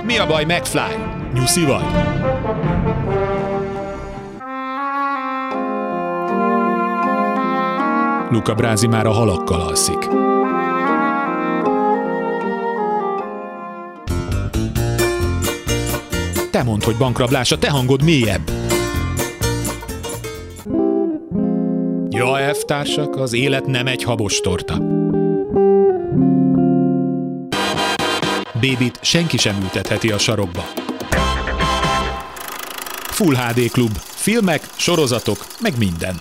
Mi a baj, McFly? Nyuszi vagy? Luca Brasi már a halakkal alszik. Te mondd, hogy bankrablás, a te hangod mélyebb. Ja, elvtársak, az élet nem egy habos torta. Bébit senki sem ültetheti a sarokba. Full HD Klub. Filmek, sorozatok, meg minden.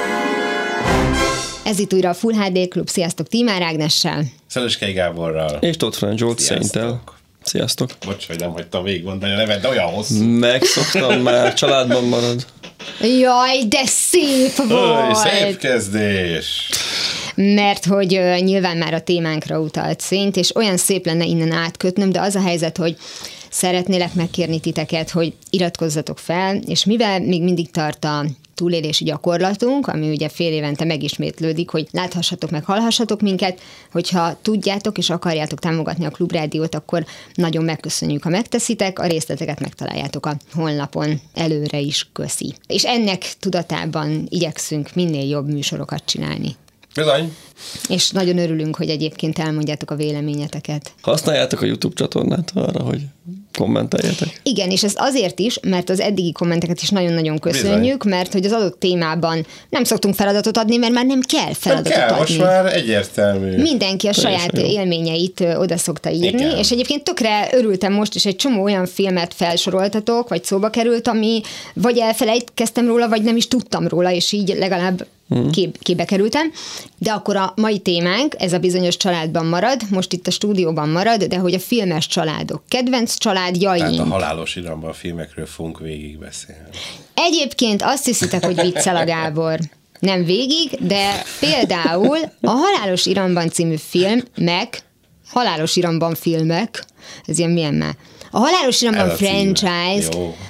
Ez itt újra a Full HD Klub. Sziasztok, Tímár Ágnessel. Szalöskei Gáborral. És Tóth Frank Zsolt Széntel. Sziasztok. Bocs, hogy nem hagytam végigmondani a nevet, de olyan hosszú. Megszoktam már, családban marad. Jaj, de szép volt! Szép kezdés! Mert hogy nyilván már a témánkra utalt Szént, és olyan szép lenne innen átkötnöm, de az a helyzet, hogy szeretnélek megkérni titeket, hogy iratkozzatok fel, és mivel még mindig tart a túlélési gyakorlatunk, ami ugye fél évente megismétlődik, hogy láthassatok meg, hallhassatok minket, hogyha tudjátok és akarjátok támogatni a Klubrádiót, akkor nagyon megköszönjük, ha megteszitek, a részleteket megtaláljátok a honlapon, előre is köszi. És ennek tudatában igyekszünk minél jobb műsorokat csinálni. Bizony. És nagyon örülünk, hogy egyébként elmondjátok a véleményeteket. Használjátok a YouTube csatornát arra, hogy kommenteljetek. Igen, és ez azért is, mert az eddigi kommenteket is nagyon-nagyon köszönjük, bizony. Mert hogy az adott témában nem szoktunk feladatot adni, mert már nem kell feladatot nem kell, adni. Most már egyértelmű. Mindenki a saját élményeit oda szokta írni, igen. És egyébként tökre örültem most is, egy csomó olyan filmet felsoroltatok, vagy szóba került, ami vagy elfelejtkeztem róla, vagy nem is tudtam róla, és így legalább képbe kerültem. De akkor a mai témánk, ez a bizonyos családban marad, most itt a stúdióban marad, de hogy a filmes családok, kedvenc családjaink. Tehát a Halálos Iramban filmekről fogunk végig beszélni. Egyébként azt hiszitek, hogy viccel a Gábor. Nem végig, de például a Halálos Iramban című filmek, Halálos Iramban filmek, ez ilyen milyen már? A Halálos Iramban franchise,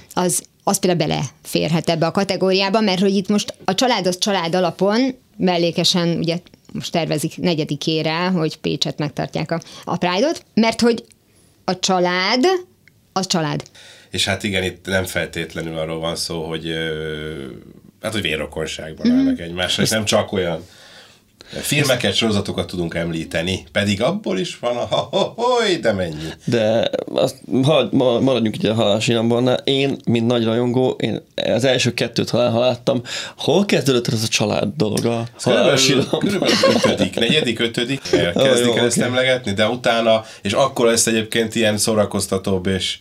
az például beleférhet ebbe a kategóriába, mert hogy itt most a család az család alapon, mellékesen ugye most tervezik 4-ére, hogy Pécset megtartják a Pride-ot, mert hogy a család, az család. És hát igen, itt nem feltétlenül arról van szó, hogy hogy vérrokonságban állnak egymásra, és nem csak olyan filmeket, sorozatokat tudunk említeni, pedig abból is van de mennyi. De maradjunk így a Halálos Irambannál. Én, mint nagy rajongó, én az első 2-t láttam. Hol kezdődött ez a család dolog a Halálos Iramban? Körülbelül 5. elkezdik ezt emlegetni, de utána, és akkor lesz egyébként ilyen szórakoztatóbb, és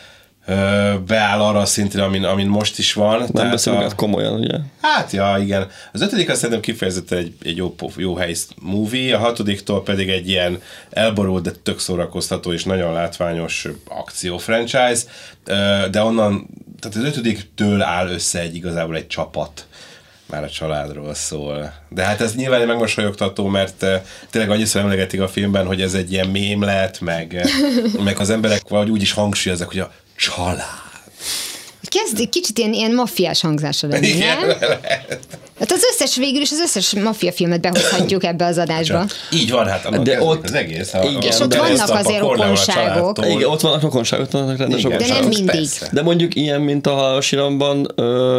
beáll arra a szintre, amin most is van. Nem beszélünk komolyan, ugye? Hát, ja, igen. Az 5. azt szerintem kifejezetten egy jó heist movie, a 6. pedig egy ilyen elborult, de tök szórakoztató és nagyon látványos akció franchise, de onnan, tehát az 5. áll össze igazából egy csapat. Már a családról szól. De hát ez nyilván megmosolyogtató, mert tényleg annyiszor emlegetik a filmben, hogy ez egy ilyen mém lett, meg az emberek valahogy úgy is hangsúlyozzák, hogy a család. Kezd kicsit ilyen maffiás hangzása lenni, nem? Hát végül is az összes maffia filmet behozhatjuk ebbe az adásba. Így van, hát de ott, az egész. Igen, és ott vannak azért rokonságok. Igen, ott vannak rokonságok, rendes de nem mindig. Persze. De mondjuk ilyen, mint a Halálos Iramban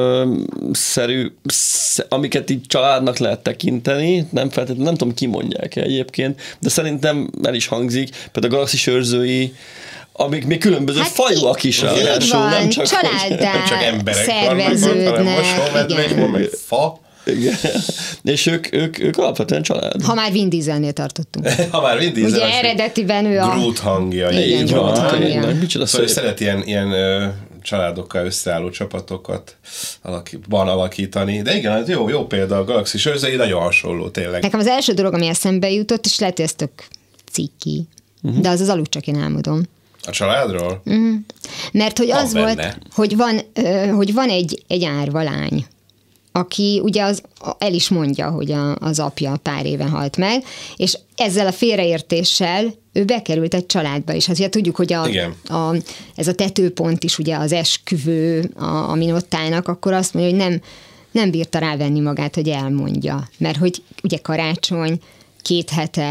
szerű, amiket így családnak lehet tekinteni, nem feltétlenül, nem tudom, ki mondják-e egyébként, de szerintem el is hangzik, például a Galaxis őrzői, amik még különböző fajúak is ráadásul, nem csak emberek szerveződnek. Igen. Meg fa. Igen. És ők alapvetően család. Ha már Vin Dieselnél tartottunk. Ha már Vin Diesel. Ugye eredetiben ő a... Groot hangja. Igen, Groot hangja. Szóval szeret ilyen családokkal összeálló csapatokat alakítani. De igen, jó példa a Galaxis őrzői, nagyon hasonló tényleg. Nekem az első dolog, ami eszembe jutott, és lehet, hogy ez tök ciki, de az aludt csak én álmodom. A családról? Mert hogy az volt, hogy van egy árva lány, aki ugye el is mondja, hogy az apja pár éve halt meg, és ezzel a félreértéssel ő bekerült egy családba is. Hát ugye tudjuk, hogy ez a tetőpont is ugye az esküvő, amin ott állnak, akkor azt mondja, hogy nem bírta rávenni magát, hogy elmondja. Mert hogy ugye karácsony, 2 hete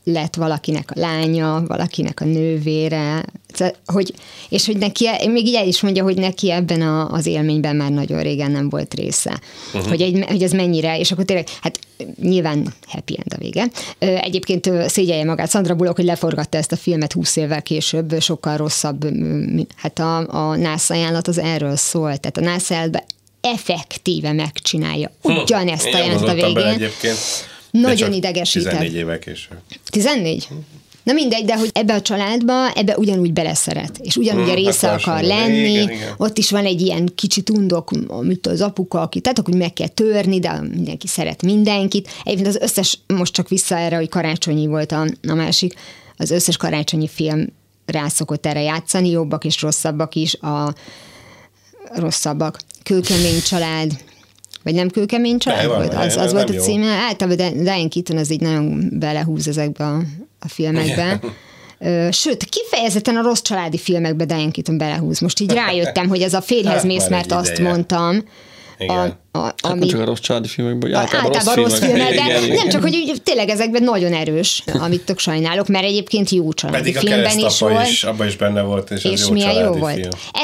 lett valakinek a lánya, valakinek a nővére, és hogy neki, még így el is mondja, hogy neki ebben az élményben már nagyon régen nem volt része. Hogy ez mennyire, és akkor tényleg, hát nyilván happy end a vége. Egyébként szégyelje magát Sandra Bullock, hogy leforgatta ezt a filmet 20 évvel később, sokkal rosszabb, hát a NASA ajánlat az erről szól, tehát a NASA effektíve megcsinálja ugyanezt a jelent a végén. Nagyon idegesített. 14 évvel később. 14? Na mindegy, de hogy ebbe a családba, ebbe ugyanúgy beleszeret, és ugyanúgy a része akar lenni, igen. Ott is van egy ilyen kicsit undok, amit az apuka, aki, tehát hogy meg kell törni, de mindenki szeret mindenkit. Egyébként az összes, most csak vissza erre, hogy karácsonyi volt a másik, az összes karácsonyi film rá szokott erre játszani, jobbak és rosszabbak is, a rosszabbak. Kőkemény család, vagy nem Kőkemény család volt? Az volt a címe. Általában Diane Keaton az így nagyon belehúz ezekbe a filmekbe. Sőt, kifejezetten a rossz családi filmekbe Diane Keaton belehúz. Most így rájöttem, hogy ez a Férjhez mész, mert azt mondtam. Nem csak a rossz családi filmekben, általában rossz filmekben. Nem csak, hogy tényleg ezekben nagyon erős, amit tök sajnálok, mert egyébként jó családi filmben is volt. Abban is benne volt, és jó milyen jó volt.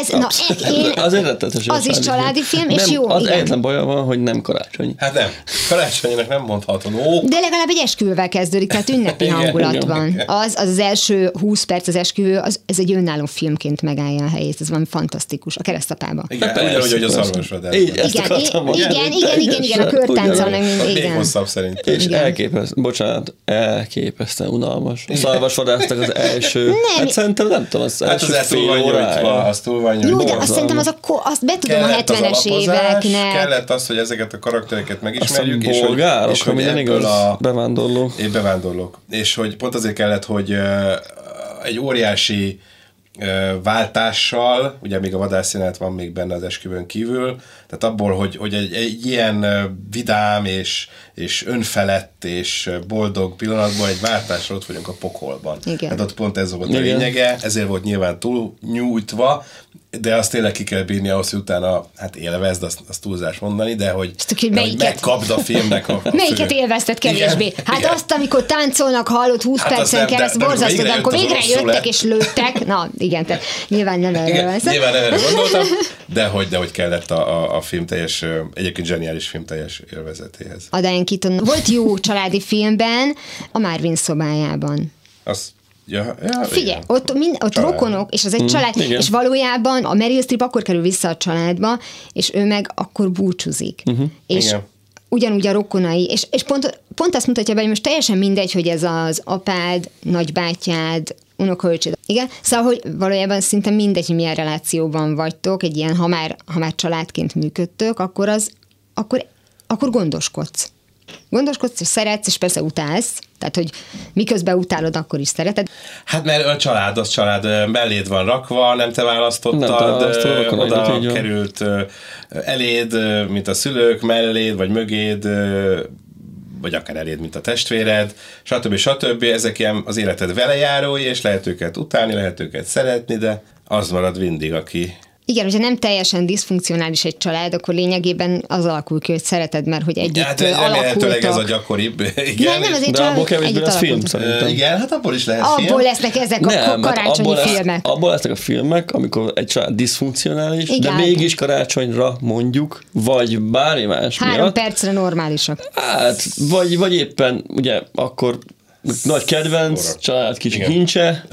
Az is családi film, és jó. Az egyetlen baja van, hogy nem karácsony. Hát nem, karácsonynak nem mondható. De legalább egy esküvővel kezdődik, tehát ünnepi hangulat van. Az első 20 perc az esküvő, ez egy önálló filmként megállja a helyét, ez van fantasztikus. A Keresztapában. Igen, ugyanúgy, hogy a szarvasvadász. Igen, a körtánccal meg mind. Még hosszabb szerintem. És elképesztően unalmas. A szarvasvadásznak az első, hát szerintem nem tudom, az első fél órája. Az túl van nyújtva. Jó, de azt szerintem azt betudom a 70-es éveknek. Kellett az, hogy ezeket a karaktereket megismerjük. És bolgárok, ha minden igaz, bevándorlók. Bevándorlók. És hogy pont azért kellett, hogy egy óriási váltással, ugye még a vadászjelenet van még benne az esküvőn kívül, tehát abból, hogy egy ilyen vidám és önfelett és boldog pillanatban egy váltásra ott vagyunk a pokolban. Igen. Hát ott pont ez volt a lényege, ezért volt nyilván túl nyújtva, de azt tényleg ki kell bírni ahhoz, hogy utána hát élvezd, azt túlzás mondani, de hogy megkapd a filmnek a melyiket élvezted kevésbé? Hát igen. Azt, amikor táncolnak, hallott 20 percen keresztül, borzasztó, de amikor végre jöttek és lőttek, na igen, tehát nyilván nem erre van. Nyilván nem erre gondoltam, de hogy kellett a film teljes, egyébként zseniális film teljes élvezetéhez. A Diane Keaton volt jó családi filmben, a Marvin szobájában. Figyelj, ott rokonok, és az egy család, és valójában a Meryl Streep akkor kerül vissza a családba, és ő meg akkor búcsúzik. És ugyanúgy a rokonai, és pont azt mutatja be, hogy most teljesen mindegy, hogy ez az apád, nagybátyád, unokaöcséd. Igen? Szóval, hogy valójában szinte mindegy, hogy milyen relációban vagytok, egy ilyen, ha már családként működtök, akkor gondoskodsz. Gondoskodsz, és szeretsz, és persze utálsz, tehát, hogy miközben utálod, akkor is szereted. Hát mert a család, az család melléd van rakva, nem te választottad, oda került eléd, mint a szülők, melléd, vagy mögéd, vagy akár eléd, mint a testvéred, stb. Ezek ilyen az életed velejárói, és lehet őket utálni, lehet őket szeretni, de az marad mindig, aki... Igen, hogyha nem teljesen diszfunkcionális egy család, akkor lényegében az alakul ki, hogy szereted, mert hogy együtt alakultak. Remélhetőleg ez a gyakoribb. Igen, nem, azért de abból kevésbé lesz film, szerintem. Igen, hát abból is lehet film. Abból lesznek ezek a karácsonyi filmek. Abból lesznek a filmek, amikor egy család diszfunkcionális, de mégis karácsonyra mondjuk, vagy bármi más 3 percre normálisak. Hát, vagy éppen, ugye, akkor nagy kedvenc, család kicsi kincse,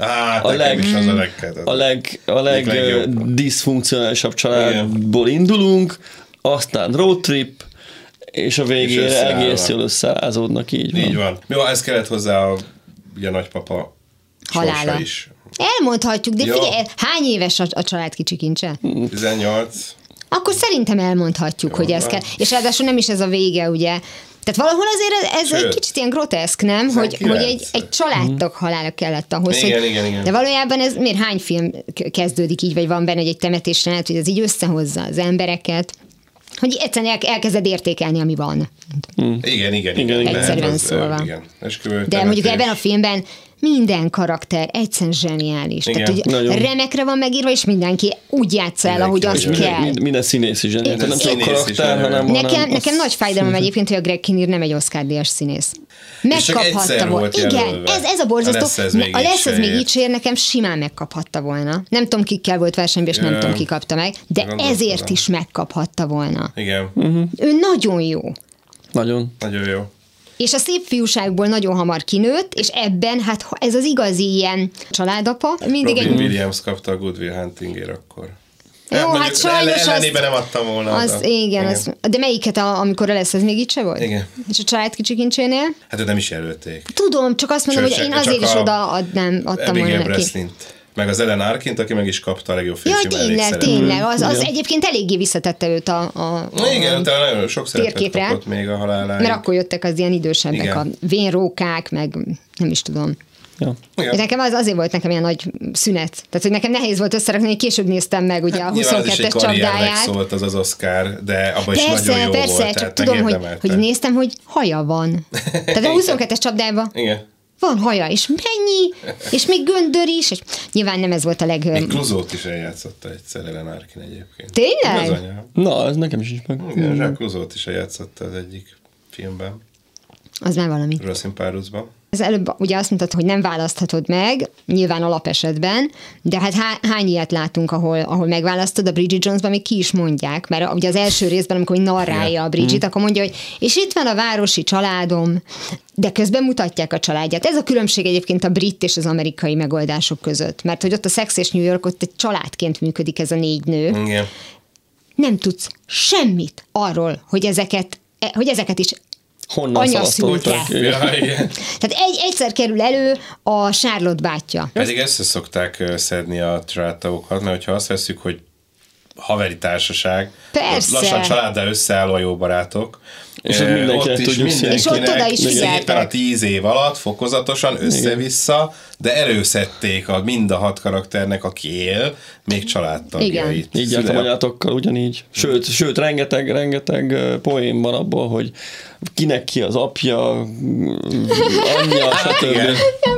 a legdiszfunkcionálisabb családból indulunk, aztán road trip, és a végére egész jól összeázódnak, így van. Így van. Jó, ez kellett hozzá a nagypapa halála is. Elmondhatjuk, de figyelj, hány éves a család kicsi kincse? 18. Akkor szerintem elmondhatjuk, hogy ez kell. És ráadásul nem is ez a vége, ugye? Tehát valahol azért ez egy kicsit ilyen groteszk, nem? Hogy egy családtag halála kellett ahhoz, igen. De valójában ez miért hány film kezdődik így, vagy van benne egy temetésre, lehet, hogy ez így összehozza az embereket, hogy egyszerűen elkezded értékelni, ami van. Igen. Egyszerűen szólva. Igen. De mondjuk ebben a filmben minden karakter egyszerűen zseniális. Igen, tehát, hogy nagyon. remekre van megírva, és mindenki úgy játssza el, ahogy azt kell. Minden színész is zseniális. Nem csak színész is karakter, zseniális. hanem Nekem nagy fájdalom egyébként, hogy a Greg Kinnear nem egy Oscar-díjas színész. Megkaphatta volna. Igen, ez a borzasztó. A lesz ez még így sér, nekem simán megkaphatta volna. Nem tudom, kikkel volt versenyben, és nem tudom, ki kapta meg, de ezért is megkaphatta volna. Igen. Ő nagyon jó. nagyon. Nagyon jó. És a szép fiúságból nagyon hamar kinőtt, és ebben, hát ez az igazi ilyen családapa. Mindig Robin egy... Williams kapta a Good Will Huntingért akkor. Jó, hát sajnos ellenében nem adtam volna. Igen. De melyiket, amikor lesz, ez még itt se volt? Igen. És a Család kicsi kincsénél? Hát őt nem is jelölték. Tudom, csak azt mondom, hogy én azért is adtam volna neki. Breslint. Meg az Ellen Arkin, aki meg is kapta a legjobb férfi mellékszereplőt. Tényleg, az egyébként eléggé visszatette őt igen, utána nagyon sok szerepet térképre, kapott még a haláláig. mert akkor jöttek az ilyen idősebbek, Igen. a vénrókák, meg nem is tudom. Ja. Igen. Nekem azért volt nekem ilyen nagy szünet. Tehát, hogy nekem nehéz volt összerakni, hogy később néztem meg ugye a 22-es csapdáját. Szólt az Oscar, de abban is nagyon jó persze, volt. csak tudom, hogy néztem, hogy haja van. Tehát a 22-es csapdában igen. van haja, és mennyi, és még göndör is, és nyilván nem ez volt a leg... Még Clouseau-t is eljátszotta egyszer Ellen Arkin egyébként. Tényleg? Bizonyám. Na, ez nekem is meg. Igen, Jacques Clouseau-t is eljátszotta az egyik filmben. Az már valami. Rosszin Páruzban. Ez előbb ugye azt mondtad, hogy nem választhatod meg, nyilván alapesetben, de hát hány ilyet látunk, ahol megválasztod, a Bridget Jonesban még ki is mondják, mert ugye az első részben, amikor narrálja a Bridget, akkor mondja, hogy és itt van a városi családom, de közben mutatják a családját. Ez a különbség egyébként a brit és az amerikai megoldások között, mert hogy ott a Sex és New York, ott egy családként működik ez a 4 nő. Igen. Nem tudsz semmit arról, hogy ezeket is Honnan anya szavatolták? szülte. Ja, igen. Tehát egyszer kerül elő a Charlotte bátyja. Pedig össze szokták szedni a családtagokat, mert hogyha azt veszük, hogy haveri társaság, Persze. lassan családdal összeálló jó barátok, És ott mindenkinek tudjuk szépen. És ott oda is szépen figyeltek. a 10 év alatt fokozatosan össze-vissza, de előszedték mind a 6 karakternek, aki él, még családtagjait. Így járt a anyátokkal ugyanígy. Sőt, rengeteg poén van abból, hogy kinek ki az apja, anyja, stb. Igen.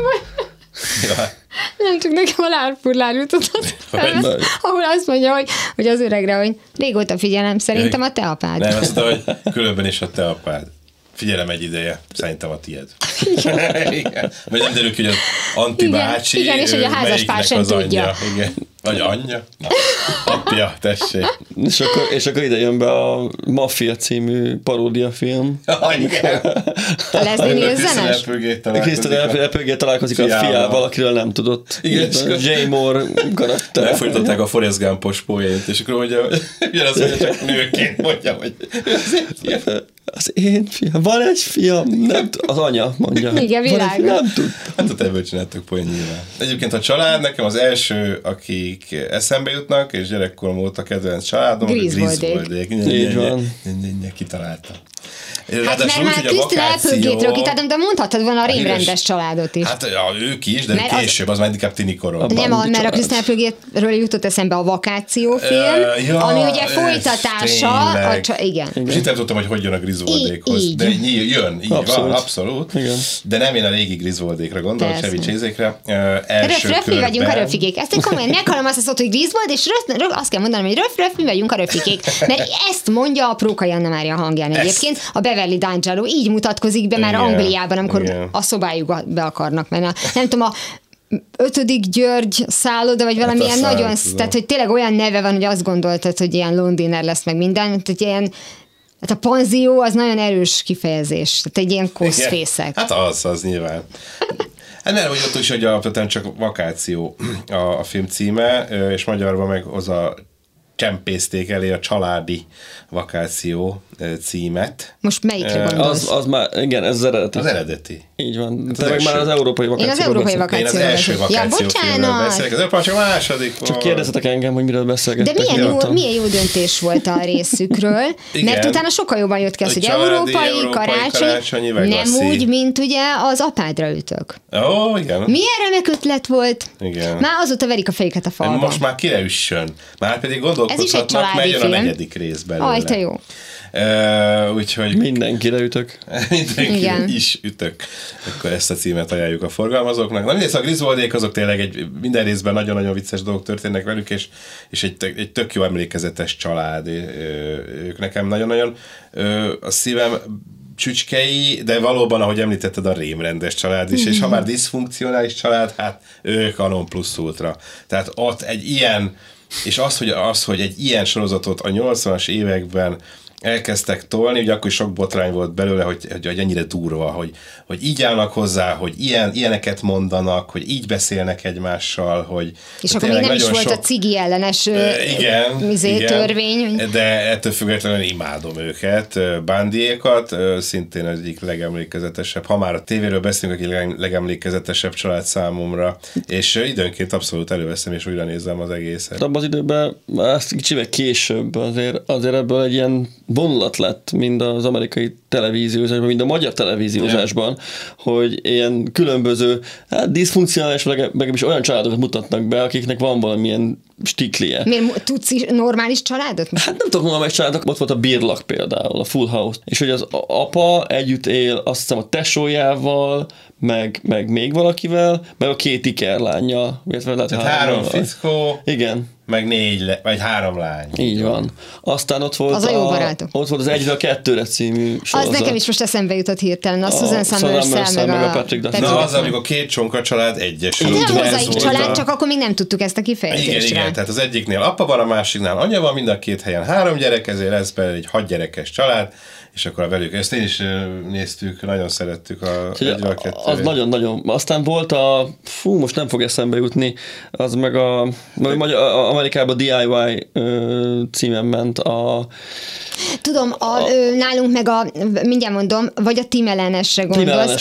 Ja. Nem csak nekem a Lárpullár jutott Hogy? ahol azt mondja, hogy az öregre, hogy régóta figyelem, szerintem a te apád. Nem, azt mondta, hogy különben is a te apád. Figyelem egy ideje, szerintem a tied. Igen. Vagy nem derül ki, hogy az Anti bácsi, igen, és hogy a házaspár sem melyiknek az tudja. anyja. Igen. Vagy anyja? Na, apja, tessék. És akkor ide jön be a Mafia című paródiafilm. Igen. A Leslie Nielsen-es? Christopher Applegate találkozik a fiával, akiről nem tudott. Igen, Jay Moore karakter. Elfolytották a Forrest Gumpos poént, és akkor mondja, ugyanaz mondja, csak nőként mondja, hogy az én fiam, van egy fiam, nem az anya mondja. Igen, világos. Nem tud. hát ott ebből csináltuk poén nyilván. Egyébként a család, nekem az első, akik eszembe jutnak, és gyerekkorom volt a kedvenc családom, a Griswoldék. Így van. Kitaláltam. Hát mert már Krisztina Applegate-ről kitáltam, de mondhatod volna a rémrendes családot is. Hát ja, ők is, de Mert később, az már inkább tini korom. Nem, Bambi mert a család. Krisztina Applegate-ről jutott eszembe a Vakációfilm, Ja, ami ugye ez folytatása. tényleg. Igen. És itt nem tudtam, hogy jön a Griswoldékhoz. Így. De jön, így Abszolút. van, abszolút. Igen. De nem én a régi Griswoldékra gondolok, Persze. Chevy Chase-ékre. Első Röfli vagyunk a körben. röfikék. Ezt én komolyan meghallom azt a szót, hogy Griswold, és azt kell mondanom, hogy röfli vagyunk a röfikék. Mert ezt mondja a Prókai Anna Mária hangján egyébként. A Beverly D'Angelo így mutatkozik be már Igen, Angliában, amikor igen. a szobájukba be akarnak menni. Nem tudom, a 5. György szálloda, vagy valamilyen Hát a nagyon, tudom. tehát hogy tényleg olyan neve van, hogy azt gondoltad, hogy ilyen Londiner lesz meg minden, tehát ilyen, hát a panzió az nagyon erős kifejezés, tehát egy ilyen koszfészek. Hát az nyilván. Hát mert hogy ott is, hogy alapvetően csak Vakáció a film címe, és magyarban meg csempészték elé a Családi Vakáció címet. Most melyikre gondolsz? Az már, igen, ez az eredeti. Az eredeti. Így van. az Te meg első. már az európai Én az vakációról európai beszélsz. Én az első Ja, vakációfilmről bocsánat. beszélek, az Európa csak a második. Csak kérdezzetek engem, hogy miről De beszélgettek. milyen jó döntés volt a részükről, Igen. mert utána sokkal jobban jött ki az, Hogy hogy családi, karácsonyi, karácsonyi, nem Vegaszi. úgy, mint ugye az Apádra ütök. Ó, igen. Milyen remek ötlet volt? Igen. Már azóta verik a fejüket a falba. Most már kire üssön. Már pedig gondoltam, gondolkodhatnak, meg jön a 4. rész belőle. Aj, te jó. Úgyhogy Mindenkire ütök. Mindenkire is ütök. Akkor ezt a címet ajánljuk a forgalmazóknak. Na mindegy, szóval a Griswoldék azok tényleg minden részben nagyon-nagyon vicces dolgok történnek velük, és egy tök jó emlékezetes család. Ők nekem nagyon-nagyon a szívem csücskei, de valóban, ahogy említetted, a rémrendes család is, és ha már diszfunkcionális család, hát ők a non plus ultra. Tehát ott egy ilyen, és az, hogy egy ilyen sorozatot a 80-as években elkezdtek tolni, ugye akkor is sok botrány volt belőle, hogy ennyire durva, hogy így állnak hozzá, hogy ilyeneket mondanak, hogy így beszélnek egymással, hogy... És akkor még nem is volt a cigi ellenes igen, törvény. De ettől függetlenül imádom őket, Bundyékat, szintén az egyik legemlékezetesebb, ha már a tévéről beszélünk, egyik legemlékezetesebb család számomra, és időnként abszolút előveszem, és újra nézem az egészet. Abban az időben, ezt kicsivel később azért ebből egy ilyen vonulat lett, mind az amerikai televíziózásban, mind a magyar televíziózásban, hogy ilyen különböző, diszfunkcionális, legalábbis olyan családokat mutatnak be, akiknek van valamilyen stiklie. Miért tudsz normális családot? Hát nem tudok normális családok, ott volt a Birlak például, a Full House, és hogy az apa együtt él, azt hiszem a tesójával, meg még valakivel, meg a 2 ikerlánnyal. Tehát 3 fickó, igen. meg 4 vagy 3 lány. Így van. Aztán ott volt az a jó barátok. Ott volt az 1-ről 2-re című sorozat. Az nekem is most eszembe jutott hirtelen. A Susan Summers-szel meg a Patrick Duffy. Na az, amikor 2 csonka család egyesül. De nem mozaik család, csak akkor még nem tudtuk ezt a kifejezést. Igen, tehát az egyiknél apa van, a másiknál anya van, mind a 2 helyen 3 gyerek, ezért lesz belőle egy 6 gyerekes család, és akkor a velük. Ezt én is néztük, nagyon szerettük a 1-ről 2-re. Az nagyon-nagyon. Aztán volt most nem fog eszembe jutni, az meg Amerikában DIY címen ment Tudom, nálunk meg mindjárt mondom, vagy a Tim Allen-esre gondolsz.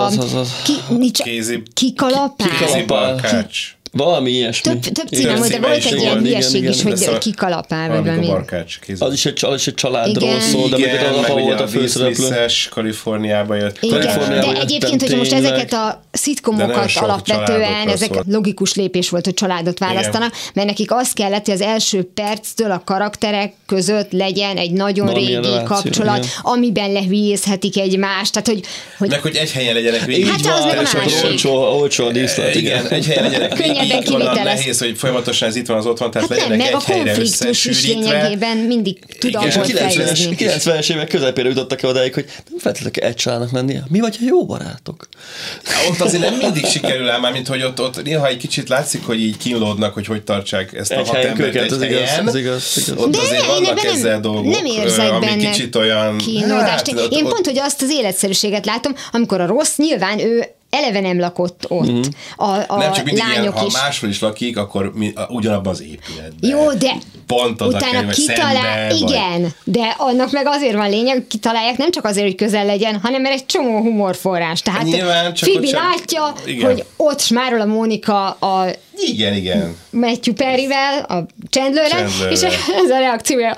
Kézi-barkács. Valami ilyesmi. Több címem volt, de volt egy ilyen hülyeség is, hogy kikalapál. Valamikor barkács. Az is egy családról szól, de igen, meg ugye a Dismiss-es Kaliforniában jött. Igen, de egyébként, hogyha most ezeket a szitkomokat alapvetően, ezek logikus lépés volt, hogy családot választanak, mert nekik az kellett, hogy az első perctől a karakterek között legyen egy nagyon régi kapcsolat, amiben lehülyézhetik egymást. Tehát, hogy meg hogy egy helyen legyenek végig. Hát az meg a másik. Olcsó a díszlet. Igen, egy helyen legyenek végig. Így onnan nehéz, hogy folyamatosan ez itt van, az ott van, tehát legyenek egy helyre összesűrítve. Meg a konfliktus is lényegében mindig tud abból fejlődni. 90-es évek közepére jutottak el odáig, hogy nem feltétlenül egy családnak lennie. Mi vagy, ha jó barátok? Ott azért nem mindig sikerül el, már mint hogy ott néha egy kicsit látszik, hogy így kínlódnak, hogy tartsák ezt a 6 embert egy helyen. Ott azért vannak ezzel dolgok, nem érzek benne kicsit olyan kínlódást. Én pont, hogy azt az életszerűséget látom, amikor a rossz, nyilván ő eleve nem lakott ott. Nem csak mindig lányok ilyen, ha is. máshol is lakik, akkor ugyanabban az épületben. Jó, de pont az utána kitalál, igen, de annak meg azért van lényeg, kitalálják nem csak azért, hogy közel legyen, hanem mert egy csomó humorforrás. Tehát nyilván, Phoebe látja, igen, hogy ott Smáról a Mónika a igen. Matthew Perryvel, a Chandlerrel, és ez a reakciója,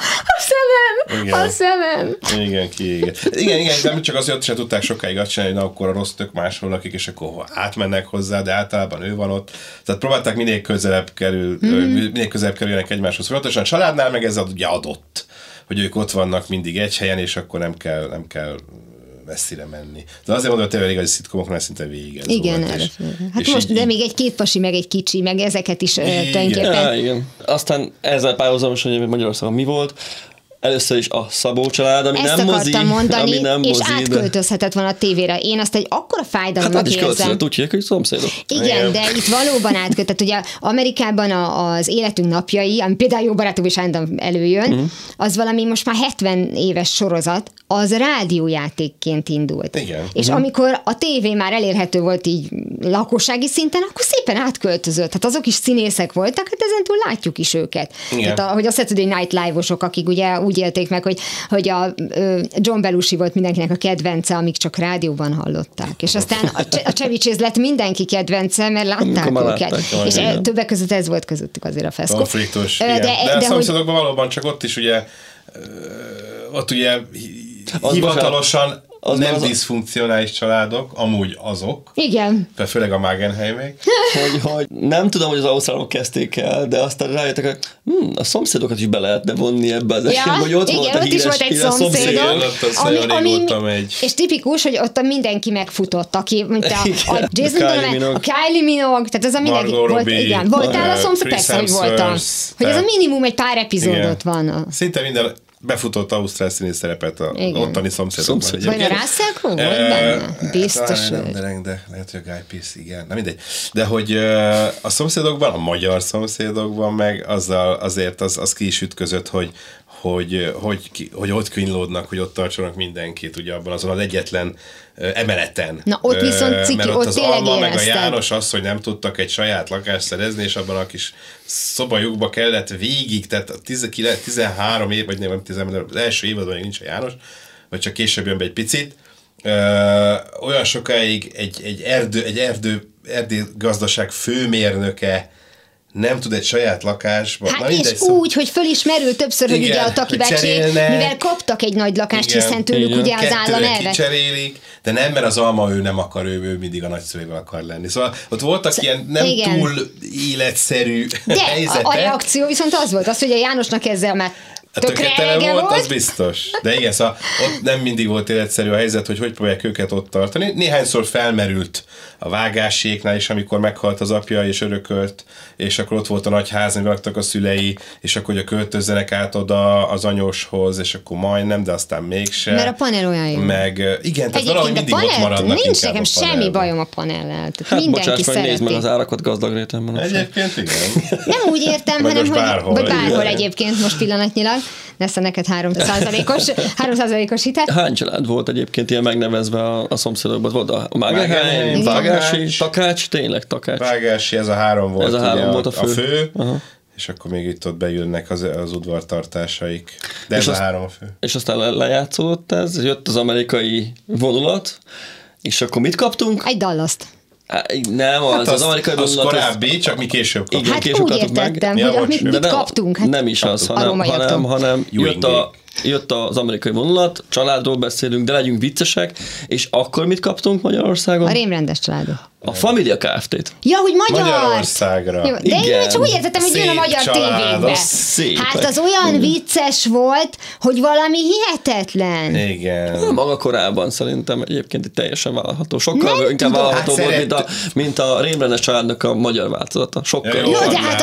a szemem. Igen, kiégett. Igen, de nem csak azért, hogy se tudták sokáig azt csinálni, hogy na, akkor a rossz tök máshol lakik, és akkor átmennek hozzá, de általában ő van ott. Tehát próbálták minél közelebb kerüljenek egymáshoz. Folyamatosan a családnál meg ez ugye adott, hogy ők ott vannak mindig egy helyen, és akkor nem kell messzire menni. De azért mondom, hogy tényleg a szitkomoknál szinte végig ez igen, volt. Hát most, de még egy 2 pasi, meg egy kicsi, meg ezeket is tulajdonképpen. Igen. Aztán ezzel párhuzamosan, hogy Magyarországon mi volt, először is a Szabó család, ami ezt nem mozi. Ezt akartam mondani, ami nem és mozi, átköltözhetett volna a tévére. Én azt egy akkora fájdalomnak érzem. Hát is úgy hívják, hogy szomszédok. Igen, de itt valóban átköltött. Ugye Amerikában az életünk napjai, ami például Jó barátok is állandóan előjön, az valami most már 70 éves sorozat, az rádiójátékként indult. Igen. És amikor a tévé már elérhető volt így lakossági szinten, akkor szépen átköltözött. Hát azok is színészek voltak, hát ezentúl látjuk is őket. Tehát, hogy a Saturday Night Live-osok, akik ugye úgy élték meg, hogy a John Belushi volt mindenkinek a kedvence, amíg csak rádióban hallották. És aztán a Chevy Chase lett mindenki kedvence, mert látták őket. És többek között ez volt közöttük azért a feszkó. Konfliktus. De a szomszédokban valóban csak ott is ugye hivatalosan nem diszfunkcionális családok, amúgy azok. Igen. Főleg a Magenheimek. hogy nem tudom, hogy az ausztrálok kezdték el, de aztán rájöttek, hogy a szomszédokat is be lehetne vonni ebbe az esetben, hogy ott igen, volt a ott is volt egy szomszédok, és tipikus, hogy ott mindenki megfutott, aki, mint a Jason Donovan, a Kylie Minogue, tehát az a mindenki volt, igen, voltál a szomszéd, persze, hogy voltam. Hogy ez a minimum egy pár epizódot van. Szinte minden befutott ausztrál színész szerepet a ottani szomszédokban. Vagy a Russell Crowe volt benne? Biztos, de lehet, hogy a Guy Pearce, igen. Na mindegy. De hogy a szomszédokban, a magyar szomszédokban meg azzal azért az ki is ütközött, hogy ott kínlódnak, hogy ott tartsanak mindenkit, ugye abban azon az egyetlen emeleten. Na ott viszont ciki, mert ott az tényleg Alma meg a érezted. János az, hogy nem tudtak egy saját lakást szerezni, és abban a kis szobajukba kellett végig, tehát 13 év, vagy nem 13, az első évadban még nincs a János, vagy csak később jön be egy picit, olyan sokáig egy erdőgazdaság főmérnöke nem tud egy saját lakásba. Hát és úgy, hogy fölismerül többször, hogy ugye a Taki bácsi, mivel kaptak egy nagy lakást, hiszen tőlük ugye az állam elvett. Kicserélik, de nem, mert az Alma ő nem akar, ő mindig a nagyszüleivel akar lenni. Szóval ott voltak ilyen nem túl életszerű helyzetek. De a reakció viszont az volt, az, hogy a Jánosnak ezzel már tökre elege volt. Az biztos. De igen, szóval ott nem mindig volt életszerű a helyzet, hogy próbálják őket ott tartani. Néhányszor felmerült a Vágáséknál is, amikor meghalt az apja és örökölt, és akkor ott volt a nagy ház, amiben laktak a szülei, és akkor ugye költözzenek át oda az anyóshoz, és akkor majdnem, de aztán mégsem. Mert a panel olyan jó. Igen, tehát valahogy mindig ott maradnak. Nincs nekem semmi bajom a panellel. Hát bocsáss meg, nézd meg az árakat gazdag rétemben. Egyébként igen. Nem úgy értem, hanem hogy bárhol egyébként most pillanatnyilag. Lesz neked 3%-os hitel. Hány család volt egyébként ilyen megnevezve a szomszédokban? Volt a Magenheim, Vágási, Takács, tényleg Takács. Vágási, ez a három volt, volt a fő. És akkor még ott bejönnek az udvartartásaik. De és ez a három a fő. És aztán lejátszódott ez, jött az amerikai vonulat, és akkor mit kaptunk? Egy Dallast. Nem, az amerikai vonulat. Az korábbi, csak mi később kaptunk. Igen, hát később úgy értettem, hogy mit kaptunk. Hát nem is az, hanem jött az amerikai vonulat, családról beszélünk, de legyünk viccesek, és akkor mit kaptunk Magyarországon? A rémrendes családot. A Familia Kft-t. Ja, hogy magyar! Magyarországra. Jó, de én csak úgy értettem, hogy jön a magyar tévébe. Hát az olyan vicces volt, hogy valami hihetetlen. Igen. Maga korában szerintem egyébként teljesen vállalható. Sokkal inkább vállalható volt, mint a rémrendes családnak a magyar változata. Sokkal. Jó, de hát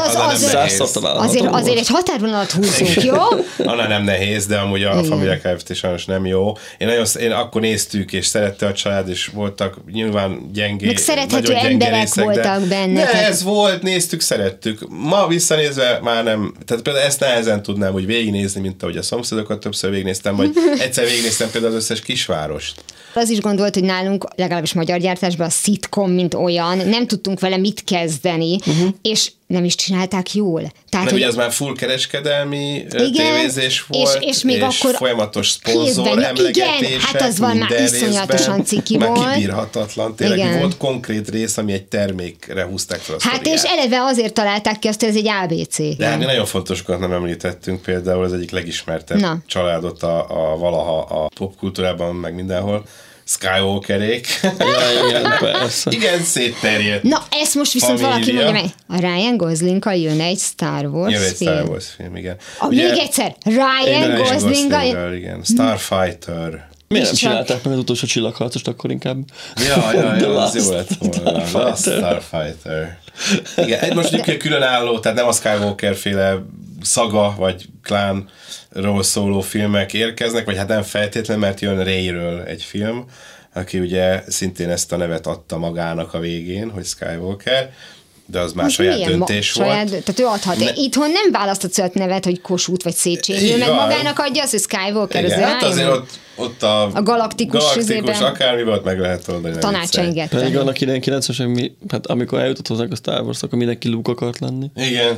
azért egy határvonalat húzunk, jó? Annál nem nehéz, de amúgy a Familia Kft. Sajnos nem jó. Én akkor néztük, és szerette a család, és voltak nyilván gyengé, szerethető emberek voltak benne. De ez volt, néztük, szerettük. Ma visszanézve már nem, tehát például ezt nehezen tudnám úgy végignézni, mint ahogy a szomszédokat többször végignéztem, vagy egyszer végignéztem például az összes kisvárost. Az is gondolt, hogy nálunk legalábbis magyar gyártásban a szitcom, mint olyan, nem tudtunk vele mit kezdeni, és nem is csinálták jól. Tehát, ugye az már full kereskedelmi tévézés volt, és még akkor folyamatos szponzor emlegetések, hát az van már iszonyatosan ciki volt. Már kibírhatatlan, tényleg volt konkrét rész, ami egy termékre húzták fel a sztoriát. És eleve azért találták ki azt, hogy ez egy ABC. De nagyon fontosokat nem említettünk, például az egyik legismertebb családot valaha a popkultúrában, meg mindenhol, Skywalkerék. Igen, persze. Igen, szétterjedt. Na, ezt most viszont valaki mondja meg. A Ryan Goslinggal jön egy Star Wars film. Jön egy Star Wars film, igen. Még egyszer, Ryan Goslinggal. Igen, Starfighter. Miért nem csinálták meg az utolsó csillagharcost akkor inkább? Ja, az jó lett volna. The Starfighter. Igen, most mondjuk különálló, tehát nem a Skywalker-féle szaga, vagy klánról szóló filmek érkeznek, vagy hát nem feltétlenül, mert jön Reyről egy film, aki ugye szintén ezt a nevet adta magának a végén, hogy Skywalker, de az már saját döntés volt. Tehát ő adhat. Itthon nem választhatsz olyan nevet, hogy Kossuth vagy Széchenyi, ő meg magának adja az, hogy Skywalker. Igen, hát azért ott a galaktikus akármi volt, meg lehet oldani. Tanácsa engedte. Pedig annak idején 90-esek, hát amikor eljutott hozzánk a Star Wars, akkor mindenki Luke akart lenni.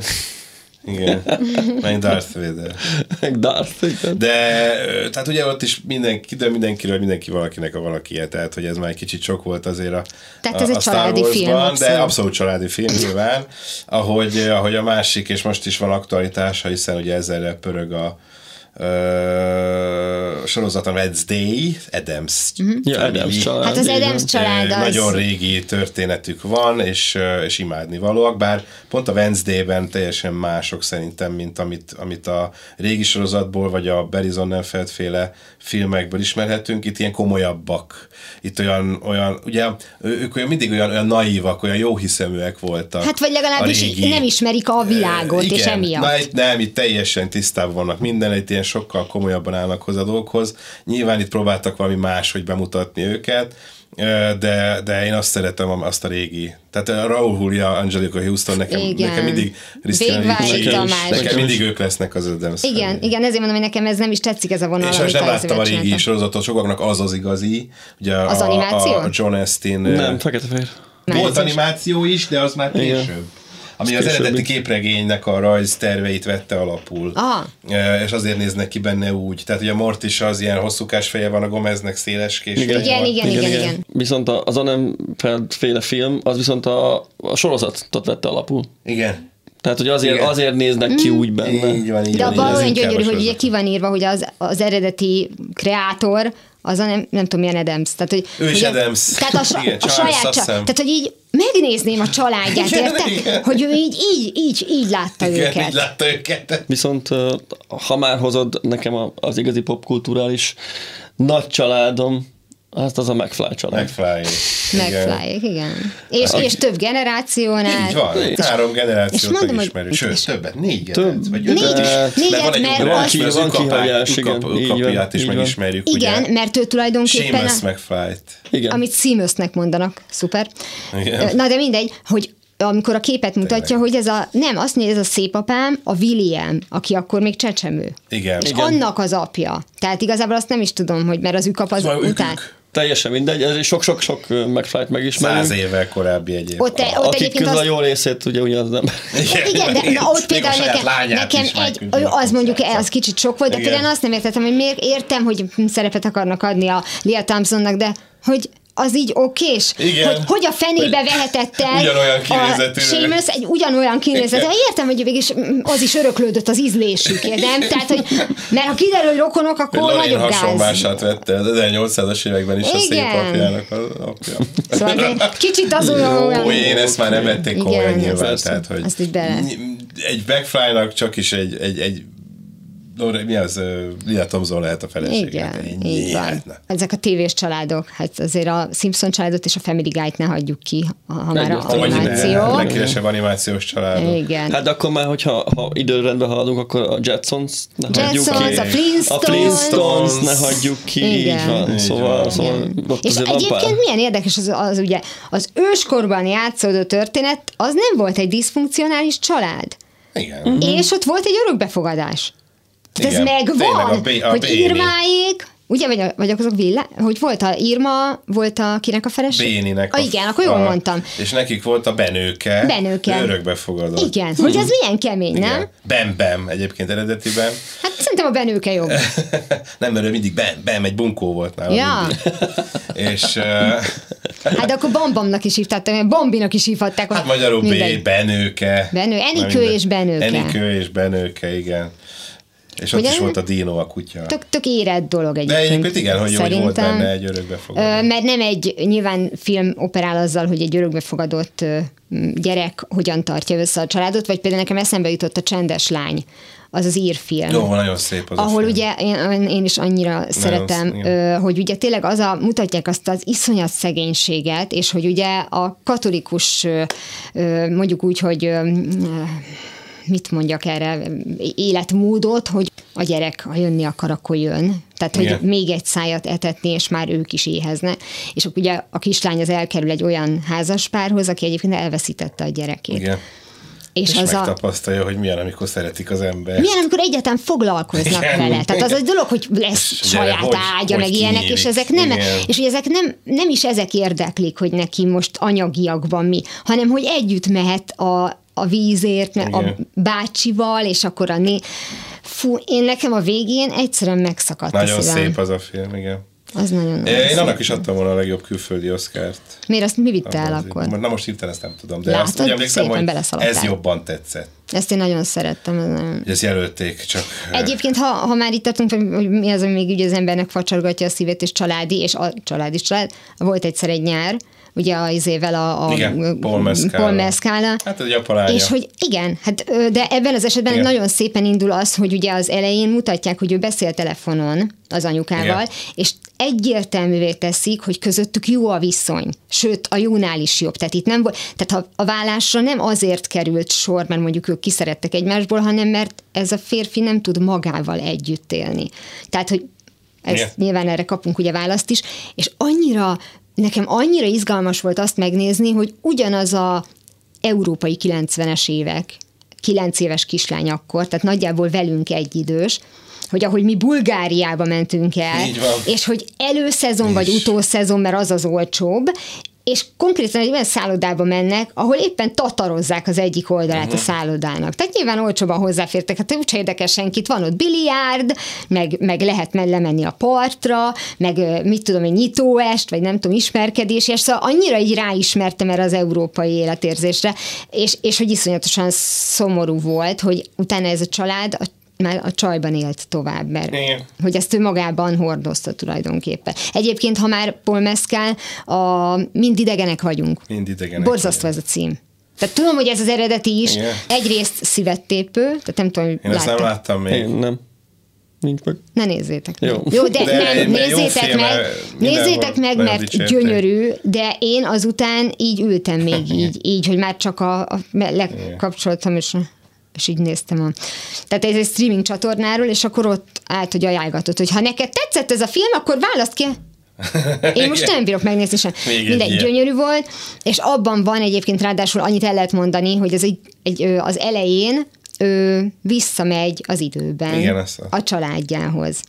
Igen, meg Darth Vader. De tehát ugye ott is mindenki valakinek a valakije, tehát hogy ez már egy kicsit sok volt azért a Star Warsban, de abszolút családi film nyilván, ahogy a másik, és most is van aktualitása, hiszen ugye ezzel pörög sorozaton Wednesday, Addams Addams család. Hát az Addams család az... Nagyon régi történetük van, és imádnivalóak, bár pont a Wednesday-ben teljesen mások szerintem, mint amit a régi sorozatból, vagy a Barry Sonnenfeld féle filmekből ismerhetünk, itt ilyen komolyabbak. Itt olyan ugye ők mindig olyan naívak, olyan jóhiszeműek voltak. Hát vagy legalábbis nem ismerik a világot, igen, és emiatt. Nem, itt teljesen tisztában vannak minden, itt ilyen sokkal komolyabban állnak hozzá a dolgokhoz. Nyilván itt próbáltak valami máshogy bemutatni őket, de én azt szeretem, azt a régi. Tehát Raúl Julia, Angelica Houston, nekem mindig nekem mindig ők lesznek az Addams. Igen, ezért mondom, hogy nekem ez nem is tetszik ez a vonal. És nem láttam a régi sorozatot, sokaknak az igazi. Ugye az animáció? A John Astin. Nem, fekete-fehér. Volt animáció is, de az már később. Ami az eredeti képregénynek a rajzterveit vette alapul. És azért néznek ki benne úgy. Tehát ugye a Mortis az ilyen hosszúkás feje van, a Gomeznek széleskés. Igen. Viszont az Sonnenfeld féle film, az viszont a sorozatot vette alapul. Igen. Tehát, hogy azért néznek ki úgy benne. Így van. De abban olyan gyönyörű, hogy ugye ki van írva, hogy az eredeti kreátor, az a nem tudom milyen Addams. Tehát, hogy, ő is Addams. Tehát a saját tehát, hogy így megnézném a családját, érted? Hogy ő így látta őket. Igen, így látta őket. Viszont ha már hozod nekem az igazi popkulturális nagy családom, az a McFly család. McFly, igen. És több generációnál. Így van, 3 generációt megismerünk. Sőt, többet, 4 generációt. Vagy 5 is. Négyet, van kapját is megismerjük. Igen, mert ő tulajdonképpen... Seamus McFly-t. Amit Seamusnek mondanak. Szuper. Na de mindegy, hogy amikor a képet mutatja, hogy ez azt mondja, ez a szépapám, a William, aki akkor még csecsemő. Igen. És annak az apja. Tehát igazából azt nem is tudom, hogy mert az ükap az után. Teljesen mindegy, ez sok McFly-t megismerünk. 100 évvel korábbi egyébként. Akik közül a jó részét ugye az nem. Igen, de ott például nekem az mondjuk az kicsit sok volt, de például azt nem értettem, hogy miért értem, hogy szerepet akarnak adni a Lea Thompsonnak, de hogy az így okés? Hogy a fenébe vehetett el ugyanolyan kinézetű. Seamus egy ugyanolyan kinézetű. Értem, hogy végig az is öröklődött az ízlésük, nem? Tehát, hogy, mert ha kiderül, hogy rokonok, akkor nagyobb gáz. hasonlását vette az 1800-as években is a szép apjának az apja. Szóval kicsit az olyan... Én ezt már nem vették komolyan nyilván. Tehát, hogy egy McFly-nak csak is egy mi az? Lea Thompson lehet a feleségnek. Igen, így van. Ezek a tévés családok, hát azért a Simpson családot és a Family Guy-t ne hagyjuk ki, ha már a animáció. A legkívesebb animációs családok. Igen. Hát akkor már, hogyha időrendben haladunk, akkor a Jetsons ne hagyjuk ki. A Flintstones ne hagyjuk ki. Igen. Így van. Szóval és egyébként milyen érdekes az ugye, az őskorban játszódó történet, az nem volt egy diszfunkcionális család. Igen. És ott volt egy örökbefogadás. Tehát ez megvan, hogy Irmáék, ugye, vagy azok hogy volt a Irma, volt a kinek a feleség? Béninek. Igen, akkor jól mondtam. És nekik volt a Benőke. Örökbefogadott. Igen, hogy ez milyen kemény, nem? Bem, egyébként eredetiben. Hát szerintem a Benőke jobb. Nem, mert ő mindig Bem, egy bunkó volt nálam. Ja. És... Hát akkor Bambamnak is hívták, Bambinak is hívhatták. Hát magyarul Benőke. Enikő és Benőke. Enikő és Benőke, igen. És ott is volt a Dino, a kutya. Tök érett dolog egyébként. De egyébként igen, hogy volt benne egy örökbefogadott. Mert nem egy, nyilván film operál azzal, hogy egy örökbefogadott gyerek hogyan tartja össze a családot, vagy például nekem eszembe jutott a Csendes lány, az írfilm. Jó, nagyon szép az ahol a film. ugye én is annyira szeretem, hogy ugye tényleg mutatják azt az iszonyat szegénységet, és hogy ugye a katolikus, mondjuk úgy, hogy mit mondjak erre, életmódot, hogy a gyerek, ha jönni akar, akkor jön. Tehát, hogy még egy szájat etetni, és már ők is éhezne. És ugye a kislány az elkerül egy olyan házaspárhoz, aki egyébként elveszítette a gyerekét. Igen. És megtapasztalja, hogy milyen, amikor szeretik az ember. Milyen, amikor egyáltalán foglalkoznak vele. Tehát az egy dolog, hogy lesz saját ágya, meg ilyenek, és ezek és hogy ezek nem is ezek érdeklik, hogy neki most anyagiakban mi, hanem hogy együtt mehet a vízért, a bácsival, és akkor nekem a végén egyszerűen megszakadt nagyon a szívem. Szép az a film, igen. Az nagyon Én annak is adtam volna a legjobb külföldi Oscart. Miért azt mi vitte el akkor? Na most hirtelen ezt nem tudom, de Látod, azt úgy emlékszem, szépen hogy beleszaladtál. ez jobban tetszett. Ezt én nagyon szerettem. Hogy ezt jelölték, csak... Egyébként, ha már itt tartunk, hogy mi az, ami még ugye az embernek facsorgatja a szívét, és családi, és a család is család, volt egyszer egy nyár, ugye az izével Igen, Paul Mescal. Hát egy apalánya. És hogy igen, hát, de ebben az esetben igen. Nagyon szépen indul az, hogy ugye az elején mutatják, hogy ő beszél telefonon az anyukával, igen. És egyértelművé teszik, hogy közöttük jó a viszony. Sőt, a jónál is jobb. Tehát itt nem volt, tehát a vállásra nem azért került sor, mert mondjuk ők kiszerettek egymásból, hanem mert ez a férfi nem tud magával együtt élni. Tehát, hogy ezt nyilván erre kapunk ugye választ is, és nekem annyira izgalmas volt azt megnézni, hogy ugyanaz a európai 90-es évek, 9 éves kislány akkor, tehát nagyjából velünk egyidős, hogy ahogy mi Bulgáriába mentünk el, és hogy előszezon vagy utószezon, mert az olcsóbb, és konkrétan egy olyan szállodába mennek, ahol éppen tatarozzák az egyik oldalát a szállodának. Tehát nyilván olcsóban hozzáfértek, hát úgyse érdekel senkit, van ott biliárd, meg lehet lemenni a partra, meg mit tudom, egy nyitóest, vagy nem tudom, ismerkedés, és szóval annyira így ráismertem erre az európai életérzésre, és hogy iszonyatosan szomorú volt, hogy utána ez a család már a csajban élt tovább, mert hogy ezt ő magában hordozta tulajdonképpen. Egyébként, ha már Paul Mescal, Mind idegenek vagyunk. Mind idegenek. Borzasztó ez a cím. Tehát tudom, hogy ez az eredeti is. Igen. Egyrészt szívettépő, tehát nem tudom, hogy én ezt nem láttam még. Én nem. Nincs meg. Ne nézzétek meg. Jó, de nem, nézzétek meg, mert gyönyörű, de én azután így ültem még így, hogy már csak lekapcsoltam, és így néztem Tehát ez egy streaming csatornáról, és akkor ott állt, hogy ajánlgatott, hogy ha neked tetszett ez a film, akkor választ ki. Én most nem bírok megnézni sem. Mindegy, gyönyörű volt, és abban van egyébként ráadásul annyit el lehet mondani, hogy ez az elején visszamegy az időben a családjához.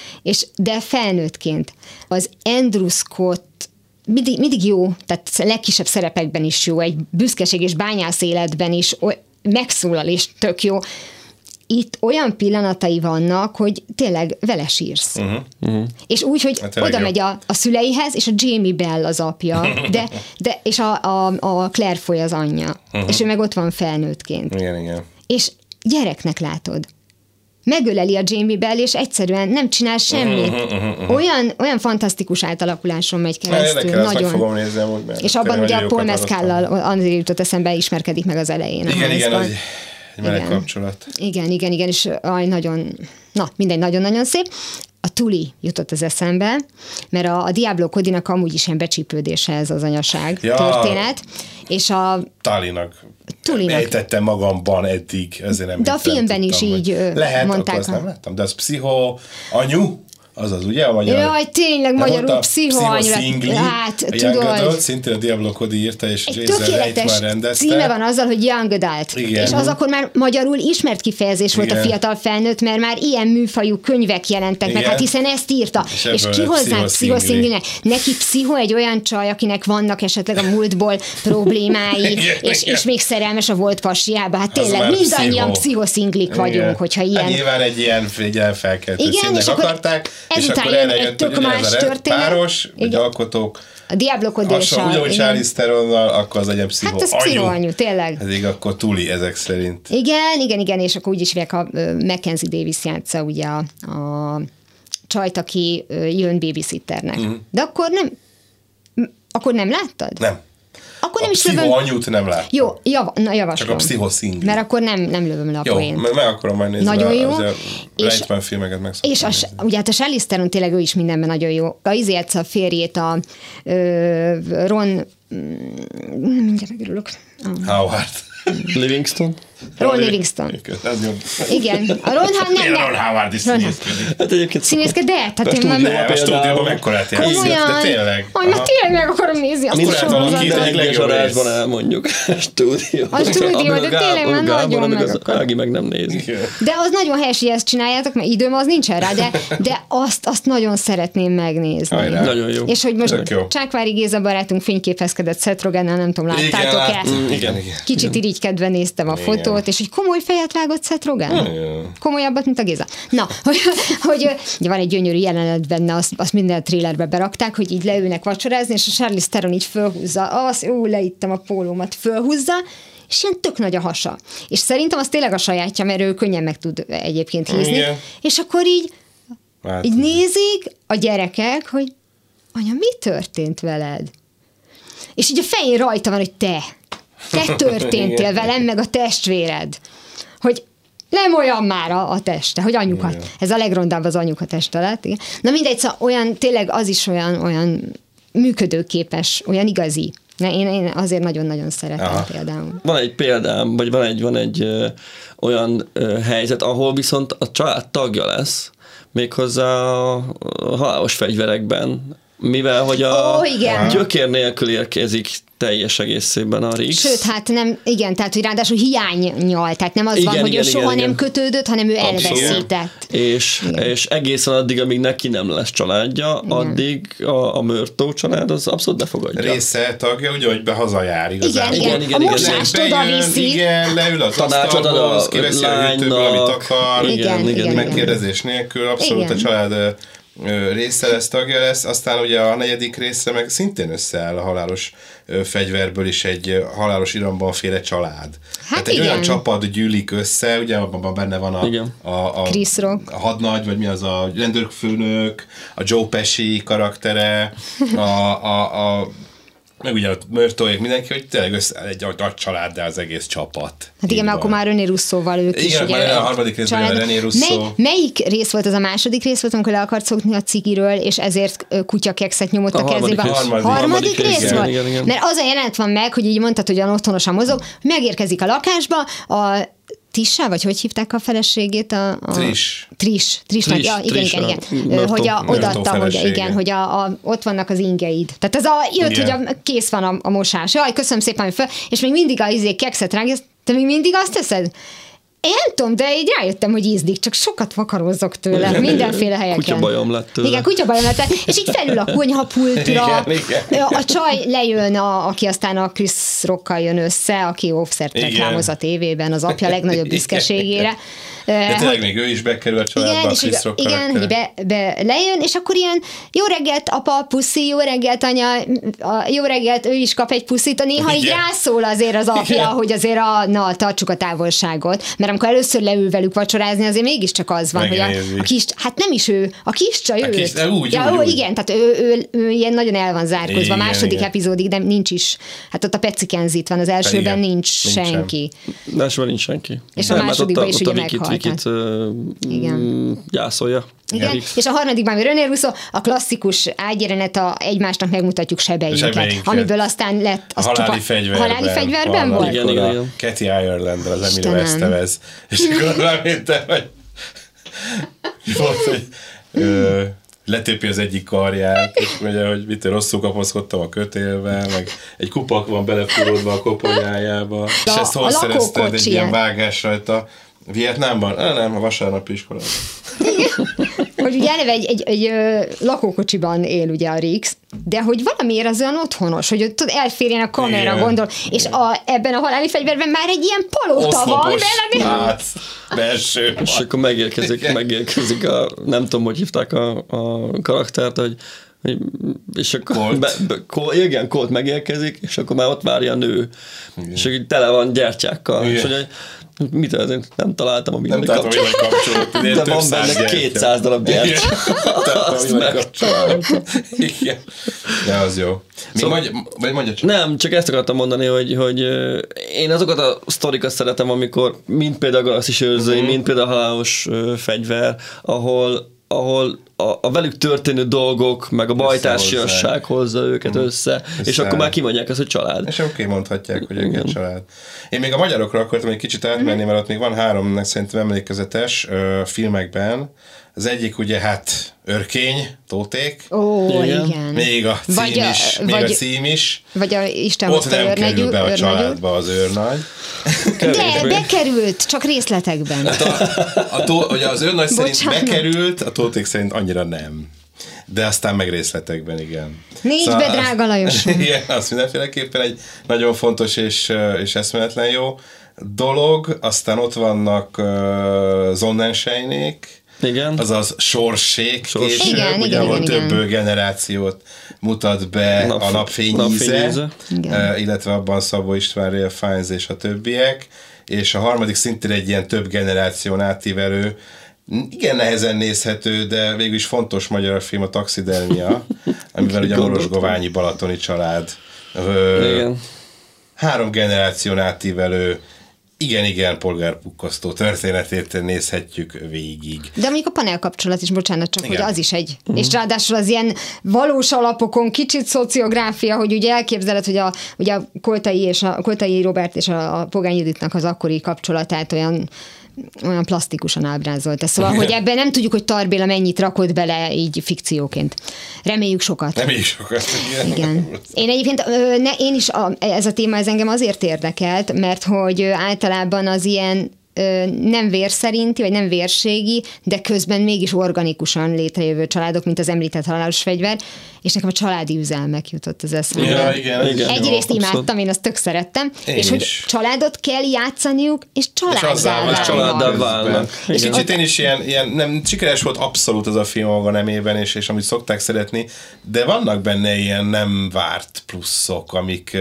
De felnőttként az Andrew Scott mindig jó, tehát legkisebb szerepekben is jó, egy büszkeség és bányász életben is megszólal, és tök jó. Itt olyan pillanatai vannak, hogy tényleg vele sírsz. És úgy, hogy hát oda megy a szüleihez, és a Jamie Bell az apja, és a Claire Foy az anyja. És ő meg ott van felnőttként. Igen. És gyereknek látod. Megöleli a Jamie Bell, és egyszerűen nem csinál semmit. Olyan fantasztikus átalakuláson megy keresztül. Nagyon. Fogom nézni, és abban ugye a Paul Mescallal azért jutott eszembe, ismerkedik meg az elején. Igen, egy meleg kapcsolat. Igen, és nagyon, nagyon-nagyon szép. A Tuli jutott az eszembe, mert a Diablo Cody-nak amúgy is ilyen becsípődése ez az anyaság történet, és a Talinak ejtettem magamban eddig, ezért nem. De a filmben is így lehet, mondták. Akkor nem láttam, de az pszicho anyu, azaz ugye a magyar. Jaj, tényleg magyarul pszichoanyu. Hát, tudod. Szintén a Diablo Cody írta, és Jason Reitman rendezte. Címe van azzal, hogy Young Adult. Igen. És az akkor már magyarul ismert kifejezés volt a fiatal felnőtt, mert már ilyen műfajú könyvek jelentek meg, hát hiszen ezt írta. És ki hozzánk pszichoszinglinek? Neki pszicho egy olyan csaj, akinek vannak esetleg a múltból problémái, és még szerelmes a volt pasiába. Hát tényleg mindannyian pszichoszinglik vagyunk, hogyha ilyen. Hát nyilván egy ilyen felkeltő színnek akarták. Ezután jön egy tök más történet. Páros, vagy alkotók. A Diablo Cody és ugyanúgy Charlize Theronnal, akkor az legyen pszicho. Hát ez pszichoanyu, tényleg. Pedig akkor Tuli ezek szerint. Igen, és akkor úgy is hívják, a Mackenzie Davis játsza ugye a csajt, aki jön babysitternek. De akkor nem láttad? Nem. Akkor nem a is lövöm. Pszichoanyút nem láttam. Jó, javaslom. Csak a pszichoszingli. Mert akkor nem lövöm le a poént. Jó, meg akarom majd nézni. Nagyon jó. Reitman filmeket meg és ugye hát a Charlize Theron tényleg ő is mindenben nagyon jó. Izé játsza a férjét, a Ron... mindjárt megörülök. Howard. Livingston? Ron Livingston. Igen. A Ron Howard is színészkedik. Hát egyébként színészkedik, de hát én már... A stúdióban mekkorát játszik, de tényleg. Majd tényleg meg akarom nézni azt a sorozatot. Egyik legjobb részben elmondjuk. A stúdió, de tényleg már nagyon meg akarom. Ági meg nem nézi. De az nagyon helyes, hogy ezt csináljátok, mert időm az nincsen rá, de azt nagyon szeretném megnézni. Nagyon jó. És hogy most Csákvári Géza barátunk fényképezkedett Seth Rogennel, nem tudom, láttátok-e? Igen. Kicsit irigykedve néztem a fotót. autót, és egy komoly fejet vágott Seth Rogen. Komolябbat, mint a Géza. Na, hogy van egy gyönyörű jelenet benne, azt minden trailerbe berakták, hogy így leülnek vacsorázni, és a Charlize Theron így fölhúzza, leittem a pólómat, fölhúzza, és ilyen tök nagy a hasa. És szerintem az tényleg a sajátja, mert ő könnyen meg tud egyébként hízni. Igen. És akkor így nézik a gyerekek, hogy anya, mi történt veled? És így a fején rajta van, hogy te történtél velem, meg a testvéred. Hogy nem olyan már a teste, hogy anyukat. Igen. Ez a legrondább az anyuka teste lett. Igen. Na mindegy, szóval olyan, tényleg az is olyan működőképes, olyan igazi. Én azért nagyon-nagyon szeretem például. Van egy példám, vagy van egy olyan helyzet, ahol viszont a család tagja lesz, méghozzá a halálos fegyverekben, mivel hogy a gyökér nélkül érkezik teljes egészében a Riggs. Sőt, hát nem, igen, tehát hogy ráadásul hiánnyal, tehát nem az van, hogy ő soha nem kötődött, hanem ő elveszített. És egészen addig, amíg neki nem lesz családja, addig a Murtaugh család az abszolút befogadja. Része tagja, ugye, hogy behazajár igazából. Igen. A mosást oda viszi. Igen, leül az asztalhoz, kiveszi a hűtőből, amit akar, megkérdezés nélkül, abszolút a család része lesz, tagja lesz, aztán ugye a 4. részre meg szintén összeáll a halálos fegyverből is egy halálos iramban féle család. Hát egy olyan csapat gyűlik össze, ugye abban benne van a Chris Rock, a hadnagy, vagy mi az a rendőrfőnök, a Joe Pesci karaktere, meg ugye a Murtaugh-ék mindenki, hogy tényleg egy nagy család, de az egész csapat. Hát igen, mert akkor már René Russo-val ők is. Igen, a 3. részben a René Russo. Melyik rész volt az a 2. rész volt, amikor le akart szokni a cigiről, és ezért kutyakekszet nyomott a kezébe? Harmadik rész volt? Igen. Mert az a jelenet van meg, hogy így mondtad, hogy olyan otthonosan mozog, megérkezik a lakásba, a Tissa, vagy hogy hívták a feleségét? Trish. Igen. Hogy odaadta, hogy ott vannak az ingeid. Tehát ez jött, hogy kész van a mosás. Jaj, köszönöm szépen, hogy föl, és még mindig a kekszet rágsz, te még mindig azt teszed? Én nem tudom, de így rájöttem, hogy ízlik, csak sokat vakarózzok tőle, mindenféle helyeken. Kutyabajom lett tőle. Igen, kutyabajom lett, és így felül a konyhapultra, a csaj lejön, aki aztán a Chris Rockkal jön össze, aki Offset reklámoz a tévében, az apja legnagyobb büszkeségére. De tényleg még ő is bekerül a családba, a Chris Rock igen, hogy lejön, és akkor ilyen jó reggelt, apa, puszi, jó reggelt, anya, jó reggelt, ő is kap egy puszit, néha így rászól azért az apja, hogy azért tartsuk a távolságot, mert amikor először leül velük vacsorázni, azért mégiscsak az van, hogy a kis, hát nem is ő, a kis csaj őt. Igen, tehát ő ilyen nagyon el van zárkozva, második epizódig, de nincs is. Hát ott a Patsy Kensit van, az elsőben nincs senki. De elsőben nincs senki. És a másodikban is ugye meghalt. Gyászolja. Igen, és a 3. René Russo, a klasszikus ágyjelenet, egymásnak megmutatjuk sebeinket, amiből aztán lett a haláli fegyverben volt? Igen. Kathy Ireland-del az Emilio Estevez. És akkor ráméntem, hogy letépi az egyik karját, és mondja, hogy rosszul kapaszkodtam a kötélbe, meg egy kupak van belefúródva a koponyájába. És ezt hol szerezted egy ilyen vágás rajta? Vietnámban? Nem, a vasárnapi iskolában. Hogy ugye eleve egy lakókocsiban él ugye a Riggs, de hogy valamiért az olyan otthonos, hogy ott elférjen a kamera, gondol, és ebben a haláli fegyverben már egy ilyen palota van. Belső. És akkor megérkezik nem tudom, hogy hívták a karaktert, hogy és akkor Colt megérkezik, és akkor már ott várja a nő. Igen. És akkor tele van gyertyákkal. Igen. És hogy mit történt? Nem találtam a villany kapcsolatot. De van benne 200 darab gyertya. Azt megtaláltam. Igen. De az jó. Nem, csak ezt akartam mondani, hogy én azokat a sztorikat szeretem, amikor mind például a Galaxis őrzői, mind például a halálos fegyver, ahol a velük történő dolgok, meg a bajtársiasság hozza őket össze, és akkor már kimondják azt, hogy család. És akkor kimondhatják, hogy ők egy család. Én még a magyarokra akartam egy kicsit átmenni, mert ott még van 3 szerintem emlékezetes filmekben. Az egyik ugye Örkény, Tóték. Igen. Még a cím is. Vagy a Isten ott nem kerül be a családba az őrnagy. De bekerült, csak részletekben. Hát ugye az őrnagy szerint bekerült, a Tóték szerint annyira nem. De aztán meg részletekben, igen. Be, drága Lajos. Igen, az mindenféleképpen egy nagyon fontos és eszméletlen jó. dolog, aztán ott vannak Sonnenscheinék, Igen. azaz sorsék, és igen, ahol igen. több generációt mutat be a napfényíze, illetve abban Szabó István, Real Fiennes és a többiek, és a harmadik szintén egy ilyen több generáción átívelő, igen nehezen nézhető, de végül is fontos magyar film, a Taxidermia, amivel ugye a Morosgoványi balatoni család 3 generáción átívelő igen, polgárpukkasztó történetét nézhetjük végig. De mondjuk a panelkapcsolat is, bocsánat, csak igen. Hogy az is egy. És ráadásul az ilyen valós alapokon kicsit szociográfia, hogy ugye elképzeled, hogy ugye a Koltai Robert és a Pogány Juditnak az akkori kapcsolatát olyan plastikusan ábrázolta. Szóval, hogy ebben nem tudjuk, hogy Tar Béla mennyit rakott bele így fikcióként. Reméljük sokat. Igen. Én egyébként, én is ez a téma, ez engem azért érdekelt, mert hogy általában az ilyen nem vérszerinti, vagy nem vérségi, de közben mégis organikusan létrejövő családok, mint az említett Halálos fegyver, és nekem a Családi üzelmek jutott az eszembe. Ja, igen. Egyrészt imádtam, én azt tök szerettem, és hogy családot kell játszaniuk, és családdá válnak. És kicsit én is ilyen nem sikeres volt abszolút az a film maga nemében, és amit szokták szeretni, de vannak benne ilyen nem várt pluszok,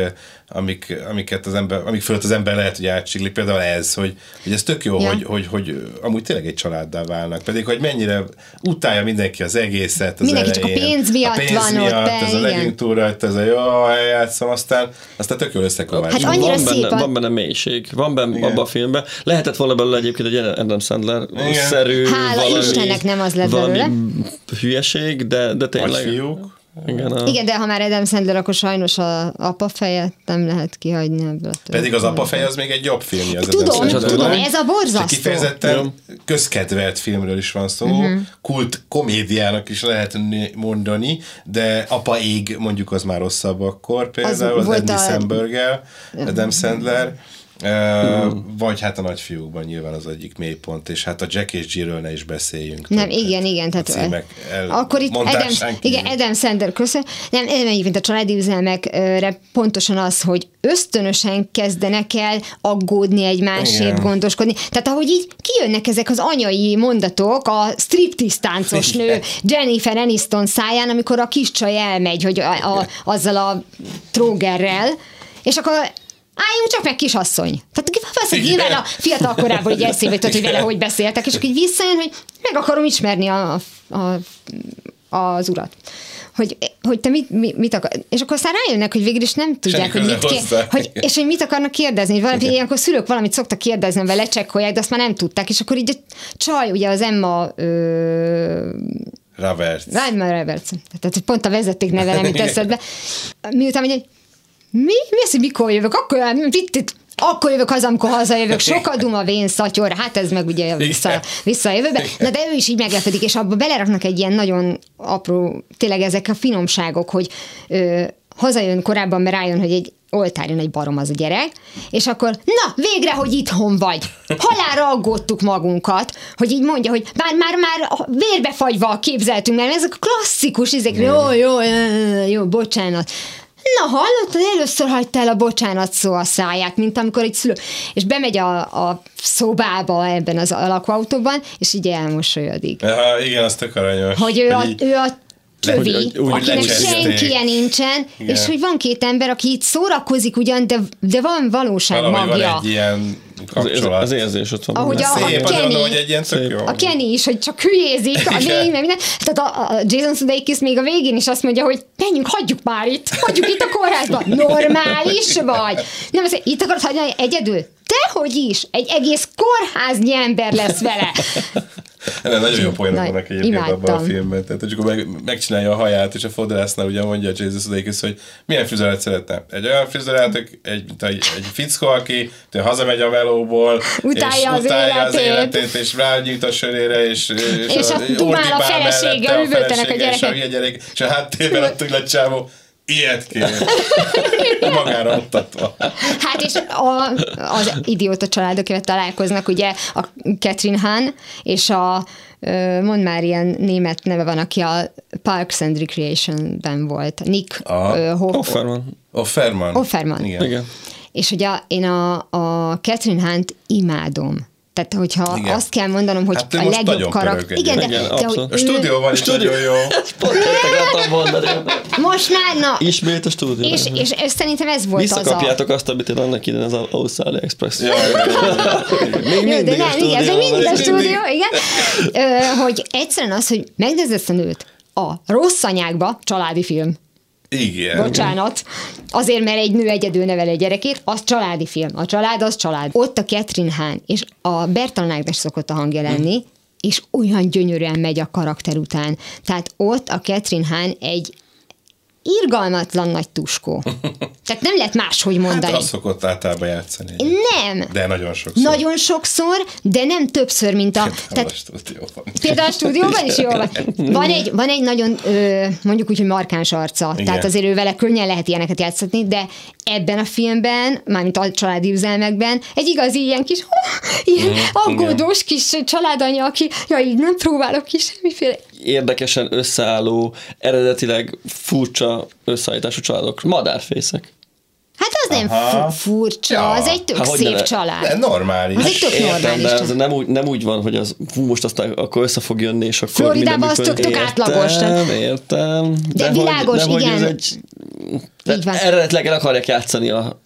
amiket az ember, amik fölött az ember lehet, hogy átsiglik. Például ez, hogy ez tök jó, hogy amúgy tényleg egy családdá válnak. Pedig, hogy mennyire utálja mindenki az egészet az mindenki elején. Csak a pénz miatt van ott. Ez a legyünk túl rajta, ez a jó, eljátszom, aztán tök jól összekovács. Hát van benne mélység, van benne abban a filmben. Lehetett volna belőle egyébként egy Adam Sandler-szerű Hála Istennek nem az lett belőle. Hülyeség, de tényleg. Fiúk. Igen, de ha már Adam Sandler, akkor sajnos az apafejet nem lehet kihagyni ebből. Pedig az apafej az még egy jobb filmje. Tudom, ez a borzasztó. Kifejezetten közkedvelt filmről is van szó, kult komédiának is lehet mondani, de Apa ég, mondjuk az már rosszabb akkor, például az Andy Samberg-el, Adam Sandler, vagy hát a Nagyfiúkban nyilván az egyik mélypont, és hát a Jack és Jill-ről ne is beszéljünk. Nem, igen, tehát akkor itt Adam Sandler, köszön. Nem, egyébként a Családi üzelmekre pontosan az, hogy ösztönösen kezdenek el aggódni egymásért, gondoskodni. Tehát ahogy így kijönnek ezek az anyai mondatok a striptease táncos nő Jennifer Aniston száján, amikor a kis csaj elmegy, hogy azzal a trógerrel, és akkor álljunk csak meg, kisasszony. Tehát nyilván a fiatal korában így eszébe jutott, hogy vele hogy beszéltek, és akkor így visszajön, hogy meg akarom ismerni az urat. Hogy te mit akar... És akkor aztán rájönnek, hogy végül is nem tudják, hogy mit és hogy mit akarnak kérdezni. Ilyenkor szülők valamit szoktak kérdezni, mert lecsekkolják, de azt már nem tudták. És akkor így a csaj, ugye az Emma... Roberts. Tehát pont a vezeték neve nem jut eszedbe. Miután mondja, mi az, hogy mikor jövök? Akkor jövök haza, amikor hazajövök, sokat duma vén szatyor, hát ez meg ugye vissza a jövőbe. Na de ő is így meglepedik, és abba beleraknak egy ilyen nagyon apró, tényleg ezek a finomságok, hogy hazajön korábban, mert rájön, hogy egy oltáron egy barom az a gyerek, és akkor, na, végre, hogy itthon vagy. Halálra aggódtuk magunkat, hogy így mondja, hogy már vérbefagyva képzeltünk, mert ezek a klasszikus, jó, bocsánat. Na, hallottad, először hagyta el a bocsánat szó a száját, mint amikor egy szülő, és bemegy a szobába ebben az lakóautóban, és így elmosolyodik. Igen, azt tök aranyos. Hogy ő a csövi, akinek senkije nincsen, igen. És hogy van két ember, aki itt szórakozik ugyan, de van valóság valami magja. Van egy ilyen kapcsolat. Az érzés ott van. Ahogy a Kenny is, hogy csak hülyézik, a négy, meg minden. Tehát a Jason Sudeikis még a végén is azt mondja, hogy menjünk, hagyjuk itt a kórházba. Normális vagy? Nem, azt itt akarod hagyni egyedül? Dehogy is, egy egész kórháznyi ember lesz vele. Nagyon jó poénok vannak egyébként abban a filmben. Tehát, hogy akkor megcsinálja a haját, és a fodrásznál ugye mondja a Jason Sudeikis, hogy milyen frizurát szeretne. Egy olyan frizurát, egy fickó, aki hazamegy a melóból, utálja az életét, és rágyújt a sörére, és dumál a felesége, üvöltenek a gyerekek. És a háttérben ott ül a csávó, ilyet kér. Magára mutatva. Hát és az idióta családokével találkoznak, ugye a Catherine Hahn, és mondd már ilyen német neve van, aki a Parks and Recreation-ben volt. Nick Offerman. Igen. és hogy én a Catherine Hunt imádom. Tehát, hogyha igen. azt kell mondanom, hogy hát a legjobb karakter... Igen, de a stúdióban is nagyon jó. Most már, na... Ismét a stúdióban. És szerintem ez volt visszakapjátok azt, amit én annak idején az Ausztrália Express. Még mindig a stúdió, igen. Hogy egyszerűen az, hogy megnézd ezt a nőt a Rossz anyákba, családi film. Igen. Bocsánat. Azért, mert egy nő egyedül nevel egy gyerekét, az családi film. A család az család. Ott a Catherine Hahn, és a Bertalan Ágnes szokott a hangja lenni, és olyan gyönyörűen megy a karakter után. Tehát ott a Catherine Hahn egy irgalmatlan nagy tuskó. Tehát nem lehet máshogy mondani. Hát azt szokott általában játszani. Nem. De nagyon sokszor. Nagyon sokszor, de nem többször, mint a... Tehát, a stúdióban. Például a stúdióban is jól van. Van egy nagyon, mondjuk úgy, hogy markáns arca. Igen. Tehát azért ő vele könnyen lehet ilyeneket játszatni, de ebben a filmben, mármint a családi üzelmekben, egy igazi ilyen kis, ilyen aggódós kis családanya, aki, így nem próbálok ki semmiféle. Érdekesen összeálló, eredetileg furcsa összeállítású családok, madárfészek. Hát az nem furcsa, az egy tök szép család. De normális. Az egy tök normális. De az nem úgy van, hogy az most aztán akkor össze fog jönni, és akkor Floridában az tök átlagos. Értem. De világos, igen. Eredetileg el akarják játszani a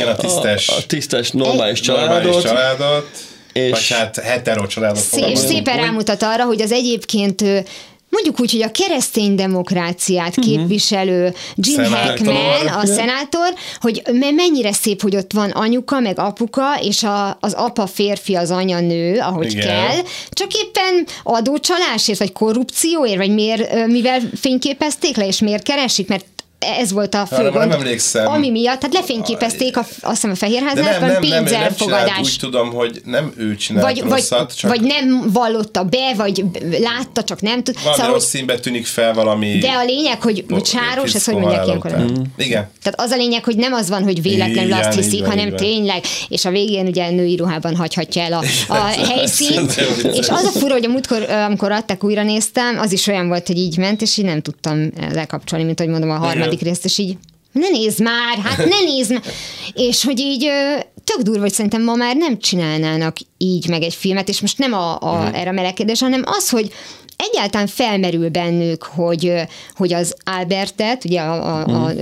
tisztes, normális családot. Vagy hát hetero családot. És szépen rámutat arra, hogy az egyébként mondjuk úgy, hogy a keresztény demokráciát képviselő Gene Hackman, a szenátor, hogy mennyire szép, hogy ott van anyuka, meg apuka, és az apa férfi, az anya nő, ahogy kell, csak éppen adócsalásért, vagy korrupcióért, vagy mivel fényképezték le, és miért keresik, mert ez volt a fő gond, ami miatt, tehát lefényképezték azt hiszem a Fehérháznál, pénzelfogadás. Úgy tudom, hogy nem ő csinált rosszat, csak... Vagy nem vallotta be, vagy látta, csak nem tud. Valami rossz színben tűnik fel valami... De a lényeg, hogy sáros, ez hogy mondják ilyenkor? Igen. Tehát az a lényeg, hogy nem az van, hogy véletlenül azt hiszik, hanem tényleg, és a végén ugye női ruhában hagyhatja el a helyszínt, és az a fura, hogy a múltkor, amikor adták, újra néztem, az is olyan volt, hogy így ment, és így nem tudtam lekapcsolni, mint hogy mondom, a harmadik részt, és így ne nézd már. És hogy így tök durva, hogy szerintem ma már nem csinálnának így meg egy filmet, és most nem erre a melegkedés, hanem az, hogy egyáltalán felmerül bennük, hogy az Albertet, ugye a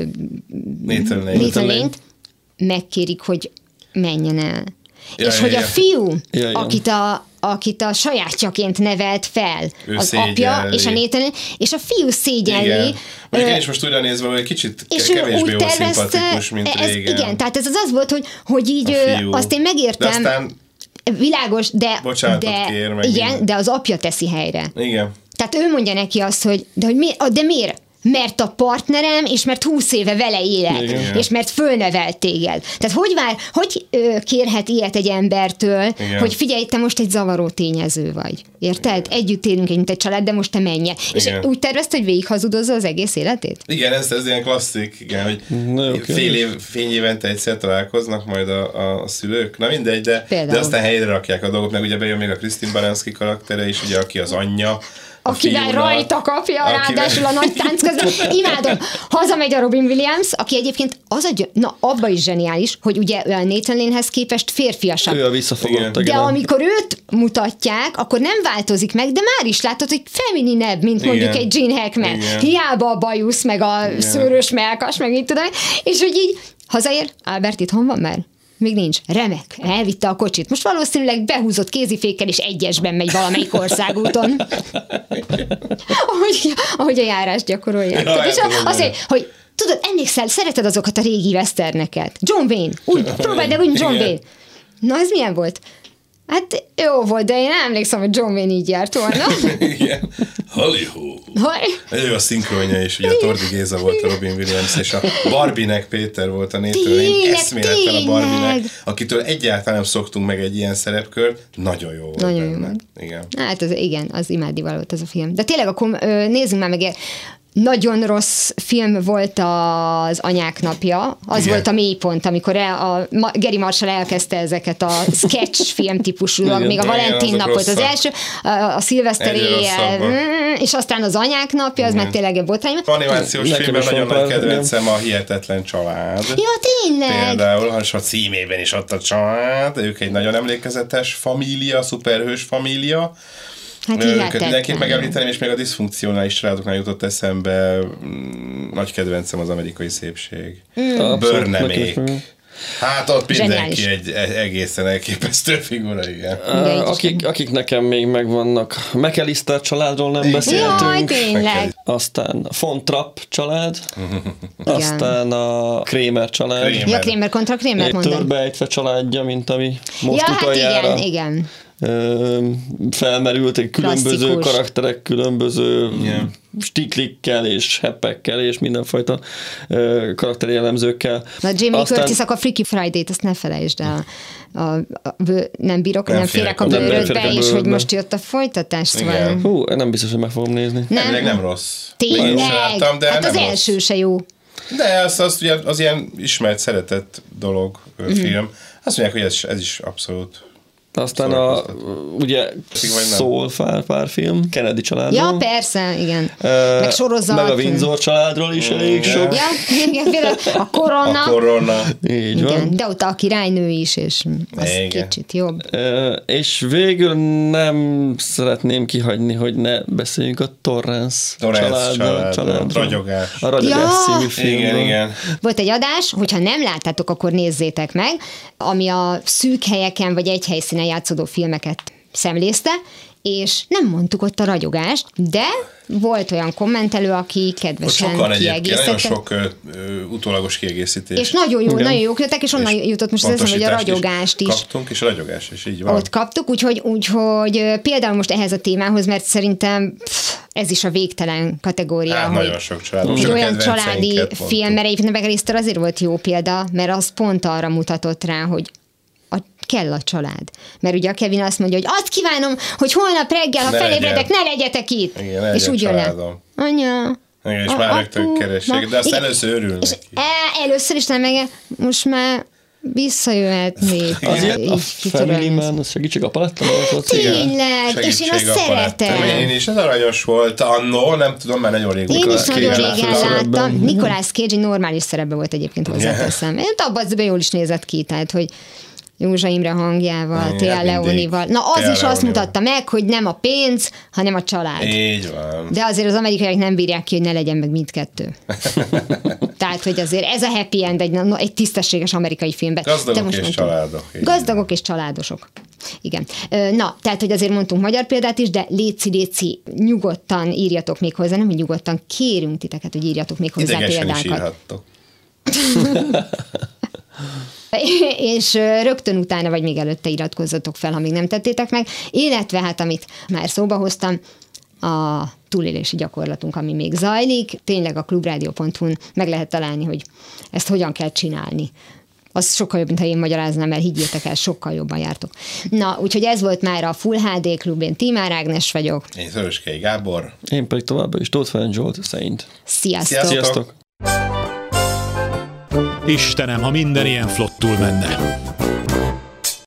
Nathan Lane-t megkérik, hogy menjen el. És hogy a fiú, akit a sajátjaként nevelt fel, ő az apja, és a Nathan, és a fiú szégyelli. Én is most újra nézve, hogy kicsit kevésbé jó szimpatikus, mint régen. Igen, tehát ez az volt, hogy így azt én megértem. De aztán világos, de kér, igen, de az apja teszi helyre. Igen. Tehát ő mondja neki azt, hogy de miért? Mert a partnerem, és mert 20 éve vele élek, és mert fölnevelt téged. Tehát hogy kérhet ilyet egy embertől, hogy figyelj, te most egy zavaró tényező vagy. Érted? Együtt élünk, mint egy család, de most te menj. És úgy tervezte, hogy végighazudozza az egész életét? Igen, ez ilyen klasszik, igen, hogy fényévente egyszer találkoznak majd a szülők. Na mindegy, de aztán helyre rakják a dolgot, meg ugye bejön még a Christine Baranski karaktere is, ugye, aki az anyja. Akivel rajta kapja, ráadásul a nagy tánc közben. Imádom. Hazamegy a Robin Williams, aki egyébként abba is zseniális, hogy ugye a Nathan Lane-hez képest férfiasabb. Ő a visszafogott. De amikor őt mutatják, akkor nem változik meg, de már is látod, hogy femininebb, mint mondjuk egy Gene Hackman. Hiába a bajusz, meg a szőrös melkas, meg mit tudom. És hogy így hazaér, Albert itthon van már? Még nincs. Remek. Elvitte a kocsit. Most valószínűleg behúzott kézifékkel, és egyesben megy valamelyik országúton. ahogy a járást gyakorolják. És azt mondja, hogy tudod, emlékszel, szereted azokat a régi westerneket. John Wayne. Úgy, próbáld el, úgy John Wayne. Na, ez milyen volt? Hát jó volt, de én emlékszem, hogy John Wayne így járt volna. Igen. Halihó. Ő a szinkronja is, ugye a Tordi Géza volt a Robin Williams, és a Barbie-nek Péter volt a Nathan Lane, eszméletlen a Barbie-nek, akitől egyáltalán nem szoktunk meg egy ilyen szerepkört. Nagyon jó volt. Nagyon jó volt. Igen. Hát az imádnivaló volt az a film. De tényleg akkor nézzünk már meg nagyon rossz film volt az Anyák napja. Az Igen. volt a mélypont, amikor Gary Marshall elkezdte ezeket a sketch film típusú, még a Valentin azok nap volt az rosszak. első, a szilveszter Egyre éjjel, rosszabbak. és aztán az Anyák napja, az meg tényleg egy botrány. Animációs Nekem filmben is nagyon van nagy pár, kedvencem a Hihetetlen család. Ja, tényleg. Például, és a címében is ott a család, ők egy nagyon emlékezetes família, szuperhős família. Hát Őket hihetetlen. mindenképp megemlíteném, és még a diszfunkcionális srácoknál jutott eszembe, nagy kedvencem az Amerikai szépség. Börnemék. Hát ott mindenki egy egészen elképesztő figura, igen. Akik nekem még megvannak, McAllister családról nem beszéltünk. Jaj, tényleg. Aztán a Von Trapp család, aztán a Kramer család. Ja, Kramer kontra Kramer mondom. Törbejtve családja, mint ami most Ja, hát utoljára igen. Felmerültek különböző Klasszikus. karakterek, különböző stiklikkel és heppekkel és mindenfajta karakteri jellemzőkkel. Na, Jamie Curtis, akkor Freaky Friday-t, azt ne felejtsd el. Nem bírok, nem férek a bőrödbe, és hogy most jött a folytatás. Szóval... Hú, nem biztos, hogy meg fogom nézni. Nem rossz. Tényleg? Láttam, de hát nem az rossz. első se jó. De ugye az ilyen ismert, szeretett dolog, film. Azt mondják, hogy ez is abszolút. Aztán ugye szól pár film, Kennedy családról. Ja, persze, igen. Meg sorozat. Meg a Windsor családról is elég sok. Ja, igen, például a Korona. A Korona. Így van. Igen, de ott a királynő is, és az Igen. kicsit jobb. És végül nem szeretném kihagyni, hogy ne beszéljünk a Torrance családról. Ragyogás. A Ragyogás című filmről. Igen. Volt egy adás, hogyha nem láttátok, akkor nézzétek meg, ami a szűk helyeken vagy egy helyszínen játszódó filmeket szemlézte, és nem mondtuk ott a ragyogást, de volt olyan kommentelő, aki kedvesen sokan egyébként, nagyon kiegészítette. sok utólagos kiegészítés. És nagyon jók jöttek, és onnan jutott most az eszembe, hogy a ragyogást is. Kaptunk, és a ragyogás is így van. Ott kaptuk, úgyhogy például most ehhez a témához, mert szerintem ez is a végtelen kategória. Hát, hogy nagyon sok család. egy olyan családi film, mert egyébként Megaliszter azért volt jó példa, mert az pont arra mutatott rá, hogy kell a család. Mert ugye a Kevin azt mondja, hogy azt kívánom, hogy holnap reggel, ha felébredek, ne legyetek itt. Igen, és úgy jön le. Anya. Igen, és már rögtön keressék, de azt először örül és neki. Először is nem, meg most már visszajöhetnék. Azért a Family Man, az segítség a palettam. Tényleg, és én azt szeretem. Én is, ez aranyos volt annó, nem tudom, már nagyon régóta. Én is nagyon régen láttam. Nicolas Cage normális szerepben volt egyébként, hozzáteszem. Én abban jól is nézett ki, tehát, hogy Józsa Imre hangjával, Téa Leonival. Na, az is azt mutatta meg, hogy nem a pénz, hanem a család. Így van. De azért az amerikaiak nem bírják ki, hogy ne legyen meg mindkettő. Tehát, hogy azért ez a happy end egy tisztességes amerikai filmben. Gazdagok és családok. Gazdagok és családosok. Igen. Na, tehát, hogy azért mondtunk magyar példát is, de léci, nyugodtan írjatok még hozzá, nem, hogy nyugodtan kérünk titeket, hogy írjatok még hozzá idegesen példákat. Is írhattok. És rögtön utána, vagy még előtte iratkozzatok fel, ha még nem tettétek meg, illetve hát, amit már szóba hoztam, a túlélési gyakorlatunk, ami még zajlik, tényleg a klubradio.hu-n meg lehet találni, hogy ezt hogyan kell csinálni. Az sokkal jobb, mint ha én magyaráznám, mert higgyétek el, sokkal jobban jártok. Na, úgyhogy ez volt már a Full HD Klub, én Tímár Ágnes vagyok. Én Szöröskei Gábor. Én pedig továbbá is Tóth Ferenc Zsolt, Saint. Sziasztok! Sziasztok! Istenem, ha minden ilyen flottul menne.